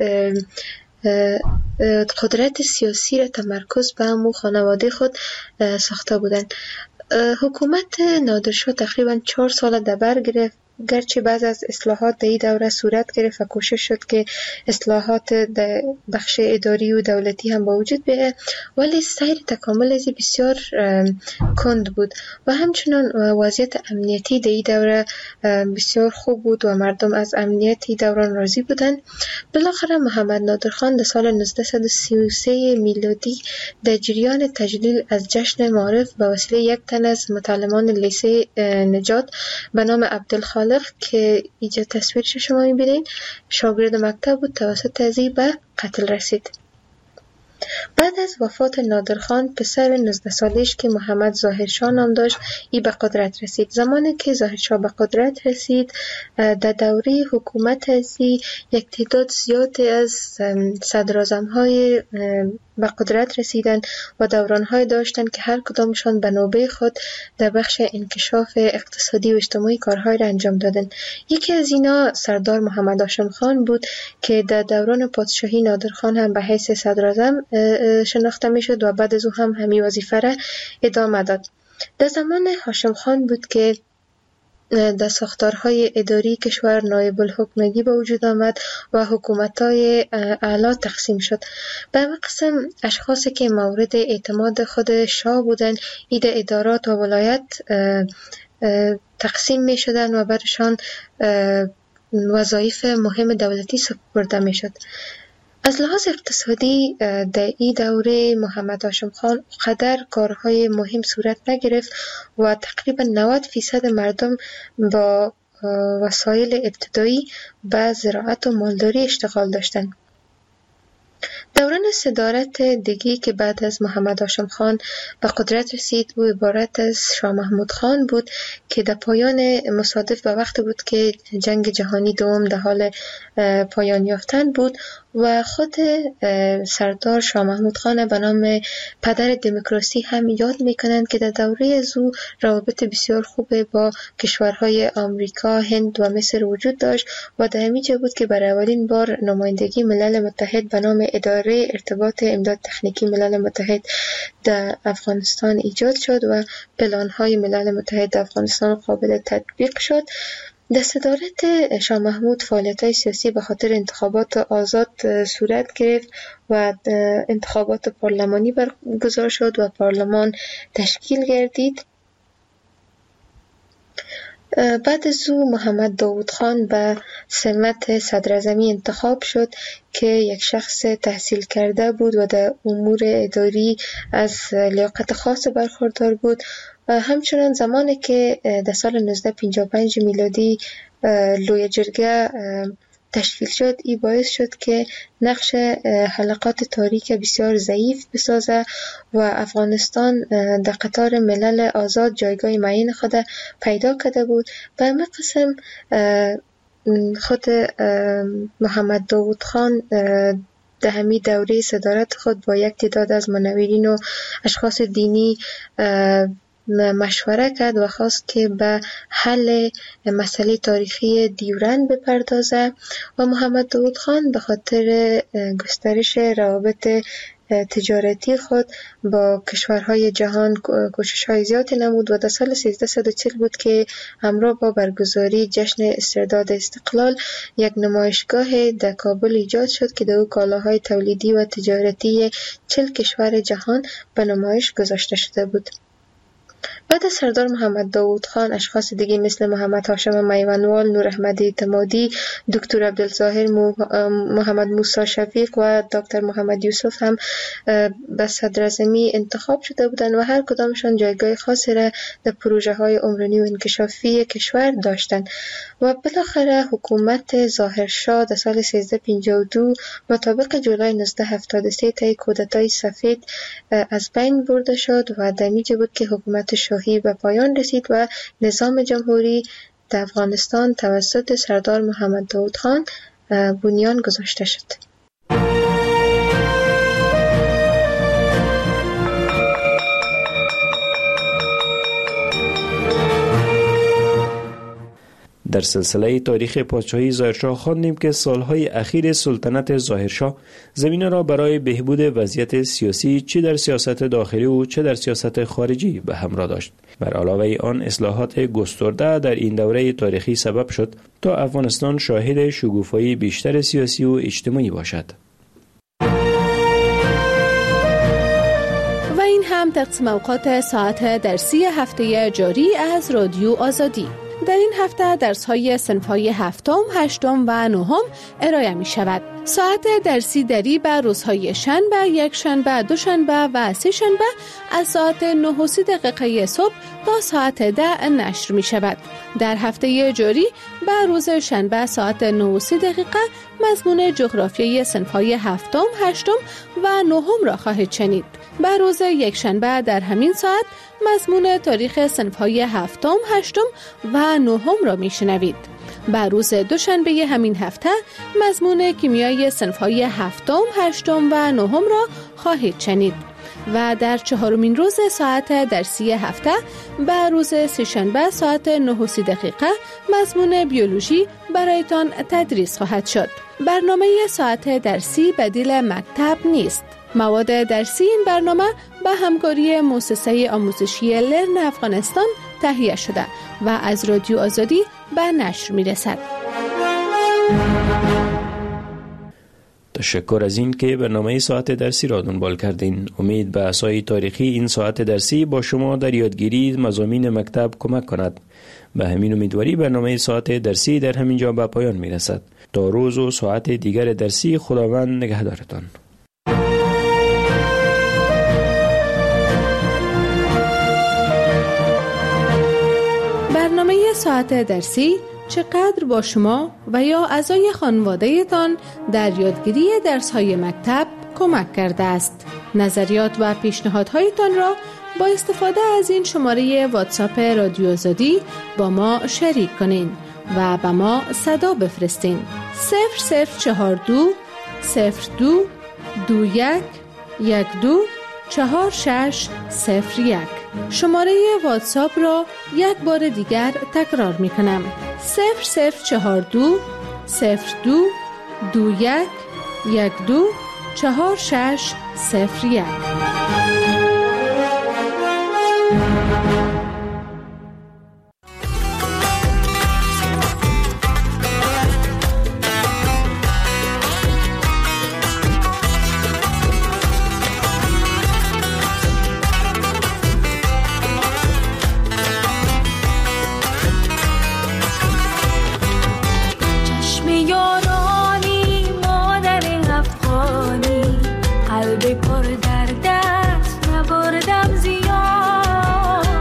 قدرت سیاسی را تمرکز به همو خانواده خود ساخته بودند. حکومت نادرشاه تقریبا چهار سال در بر گرفت، گرچه بعض از اصلاحات در این دوره صورت گرفت و کوشش شد که اصلاحات در بخش اداری و دولتی هم با وجود بیاید، ولی سیر تکامل ازی بسیار کند بود و همچنان وضعیت امنیتی در این دوره بسیار خوب بود و مردم از امنیتی دوران راضی بودند. بالاخره محمد نادر خان در سال نوزده سی و سه میلادی در جریان تجلیل از جشن معارف به وسیله یک تن از متعلمان لیسه نجات به نام عبدالخالق که اینجا تصویرش شما میبینید شاگرد مکتب بود، توسط ازی به قتل رسید. بعد از وفات نادرخان پسر نوزده سالش که محمد ظاهرشاه نام داشت ای به قدرت رسید. زمانی که ظاهرشاه به قدرت رسید در دوره حکومت ازی یک تعداد زیادی از صدراعظم‌های به قدرت رسیدن و دوران‌های داشتند که هر کدامشان به نوبه خود در بخش انکشاف اقتصادی و اجتماعی کارهای را انجام دادند. یکی از اینا سردار محمد هاشم خان بود که در دوران پادشاهی نادرخان هم به حیث صدراعظم شناخته میشد و بعد از او هم همین وظیفه را ادامه داد. در زمان هاشم خان بود که در ساختارهای اداری کشور نایب الحکمگی به وجود آمد و حکومت‌های اعلی تقسیم شد. به همین قسم اشخاصی که مورد اعتماد خود شاه بودند ایده ادارات و ولایت تقسیم می شدند و برشان وظایف مهم دولتی سپرده می شد. از لحاظ اقتصادی در این دوره محمد هاشم خان قدر کارهای مهم صورت نگرفت و تقریبا نود فیصد مردم با وسایل ابتدایی به زراعت و مالداری اشتغال داشتند. دوران صدارت دیگی که بعد از محمد هاشم خان به قدرت رسید و عبارت از شاه محمود خان بود که در پایان مصادف به وقت بود که جنگ جهانی دوم در حال پایان یافتن بود و خود سردار شاه محمود خان به نام پدر دموکراسی هم یاد میکنند که در دوره از او روابط بسیار خوب با کشورهای آمریکا، هند و مصر وجود داشت و در همینجا بود که برای اولین بار نمایندگی ملل متحد به نام اداره ارتباط امداد تکنیکی ملل متحد در افغانستان ایجاد شد و پلان‌های ملل متحد در افغانستان قابل تطبیق شد. در صدارت شاه محمود فعالیت‌های سیاسی به خاطر انتخابات آزاد صورت گرفت و انتخابات پارلمانی برگزار شد و پارلمان تشکیل گردید. بعد از او محمد داود خان به سمت صدراعظمی انتخاب شد که یک شخص تحصیل کرده بود و در امور اداری از لیاقت خاص برخوردار بود. همچنان زمانی که در سال نوزده پنجاه و پنج میلادی لوی جرگه تشکیل شد، این باعث شد که نقش حلقات تاریک بسیار ضعیف بسازه و افغانستان در قطار ملل آزاد جایگاه معین خود پیدا کرده بود. به همین قسم خود محمد داود خان در همین دوره صدارت خود با یک تعداد از منورین و اشخاص دینی مشوره کرد و خواست که به حل مسئله تاریخی دیورند بپردازه و محمد داود خان به خاطر گسترش روابط تجارتی خود با کشورهای جهان کوشش‌های زیادی نمود و در سال سیزده چهل بود که همراه با برگزاری جشن استرداد استقلال یک نمایشگاه در کابل ایجاد شد که در او کالاهای تولیدی و تجارتی چهل کشور جهان به نمایش گذاشته شده بود. بعد بعد از سردار محمد داود خان اشخاص دیگه مثل محمد هاشم میوانوال، نور احمد اعتمادی، دکتر عبدالظاهر محمد موسی شفیق و دکتر محمد یوسف هم به صدراعظمی انتخاب شده بودند و هر کدامشان جایگاه خاصی را در پروژه های عمرانی و انکشافی کشور داشتند و بالاخره حکومت ظاهرشاه در سال سیزده پنجاه و دو مطابق جولای نوزده هفتاد و سه طی کودتای سفید از بین برده شد و دمیجه بود که حکومت شاهی به پایان رسید و نظام جمهوری در افغانستان توسط سردار محمد داود خان بنیان گذاشته شد. در سلسله تاریخ پادشاهی ظاهرشاه خواندیم که سالهای اخیر سلطنت ظاهرشاه زمینه را برای بهبود وضعیت سیاسی چه در سیاست داخلی و چه در سیاست خارجی به همراه داشت. بر علاوه آن اصلاحات گسترده در این دوره تاریخی سبب شد تا افغانستان شاهد شکوفایی بیشتر سیاسی و اجتماعی باشد. و این هم تقسیم اوقات ساعت درسی هفته جاری از رادیو آزادی. در این هفته درس‌های صنف‌های هفتم، هشتم و نهم ارائه می شود. ساعت درسی دری به روزهای شنبه، یک شنبه، دو شنبه و سه شنبه از ساعت نه و سی دقیقه صبح تا ساعت ده نشر می شود. در هفته جاری به روز شنبه ساعت نه و سی دقیقه مضمون جغرافیای صنف‌های هفتم، هشتم و نهم را خواهید شنید. به روز یک شنبه در همین ساعت مضمون تاریخ صنف‌های هفتم، هشتم و نهم را میشنوید. به روز دوشنبه همین هفته مضمون کیمیای صنف‌های هفتم، هشتم و نهم را خواهید شنید. و در چهارمین روز ساعت درسی هفته به روز سه‌شنبه ساعت نه و سی دقیقه مضمون بیولوژی برایتان تدریس خواهد شد. برنامه ساعت درسی بدیل مکتب نیست. مواد درسی این برنامه به همکاری مؤسسه آموزشی لرن افغانستان تهیه شده و از رادیو آزادی به نشر می رسد. تشکر از این که برنامه ساعت درسی را دنبال کردین. امید به اسای تاریخی این ساعت درسی با شما در یادگیری مضامین مکتب کمک کند. به همین امیدواری برنامه ساعت درسی در همین جا به پایان می رسد. تا روز و ساعت دیگر درسی خداوند نگهدارتان. برنامه ساعت درسی چقدر با شما و یا اعضای خانواده تان در یادگیری درس‌های مکتب کمک کرده است؟ نظریات و پیشنهادهایتان را با استفاده از این شماره واتساپ رادیو آزادی با ما شریک کنین و به ما صدا بفرستین. صفر صفر چهار دو صفر دو دو یک یک دو چهار شش صفر یک. شماره واتساپ را یک بار دیگر تکرار می کنم. صفر صفر چهار دو صفر دو دو یک یک دو چهار شش صفر یک. پر در دست نبردم زیاد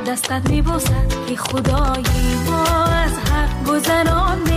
دستت میبوسد که خدایی ما از حق گذران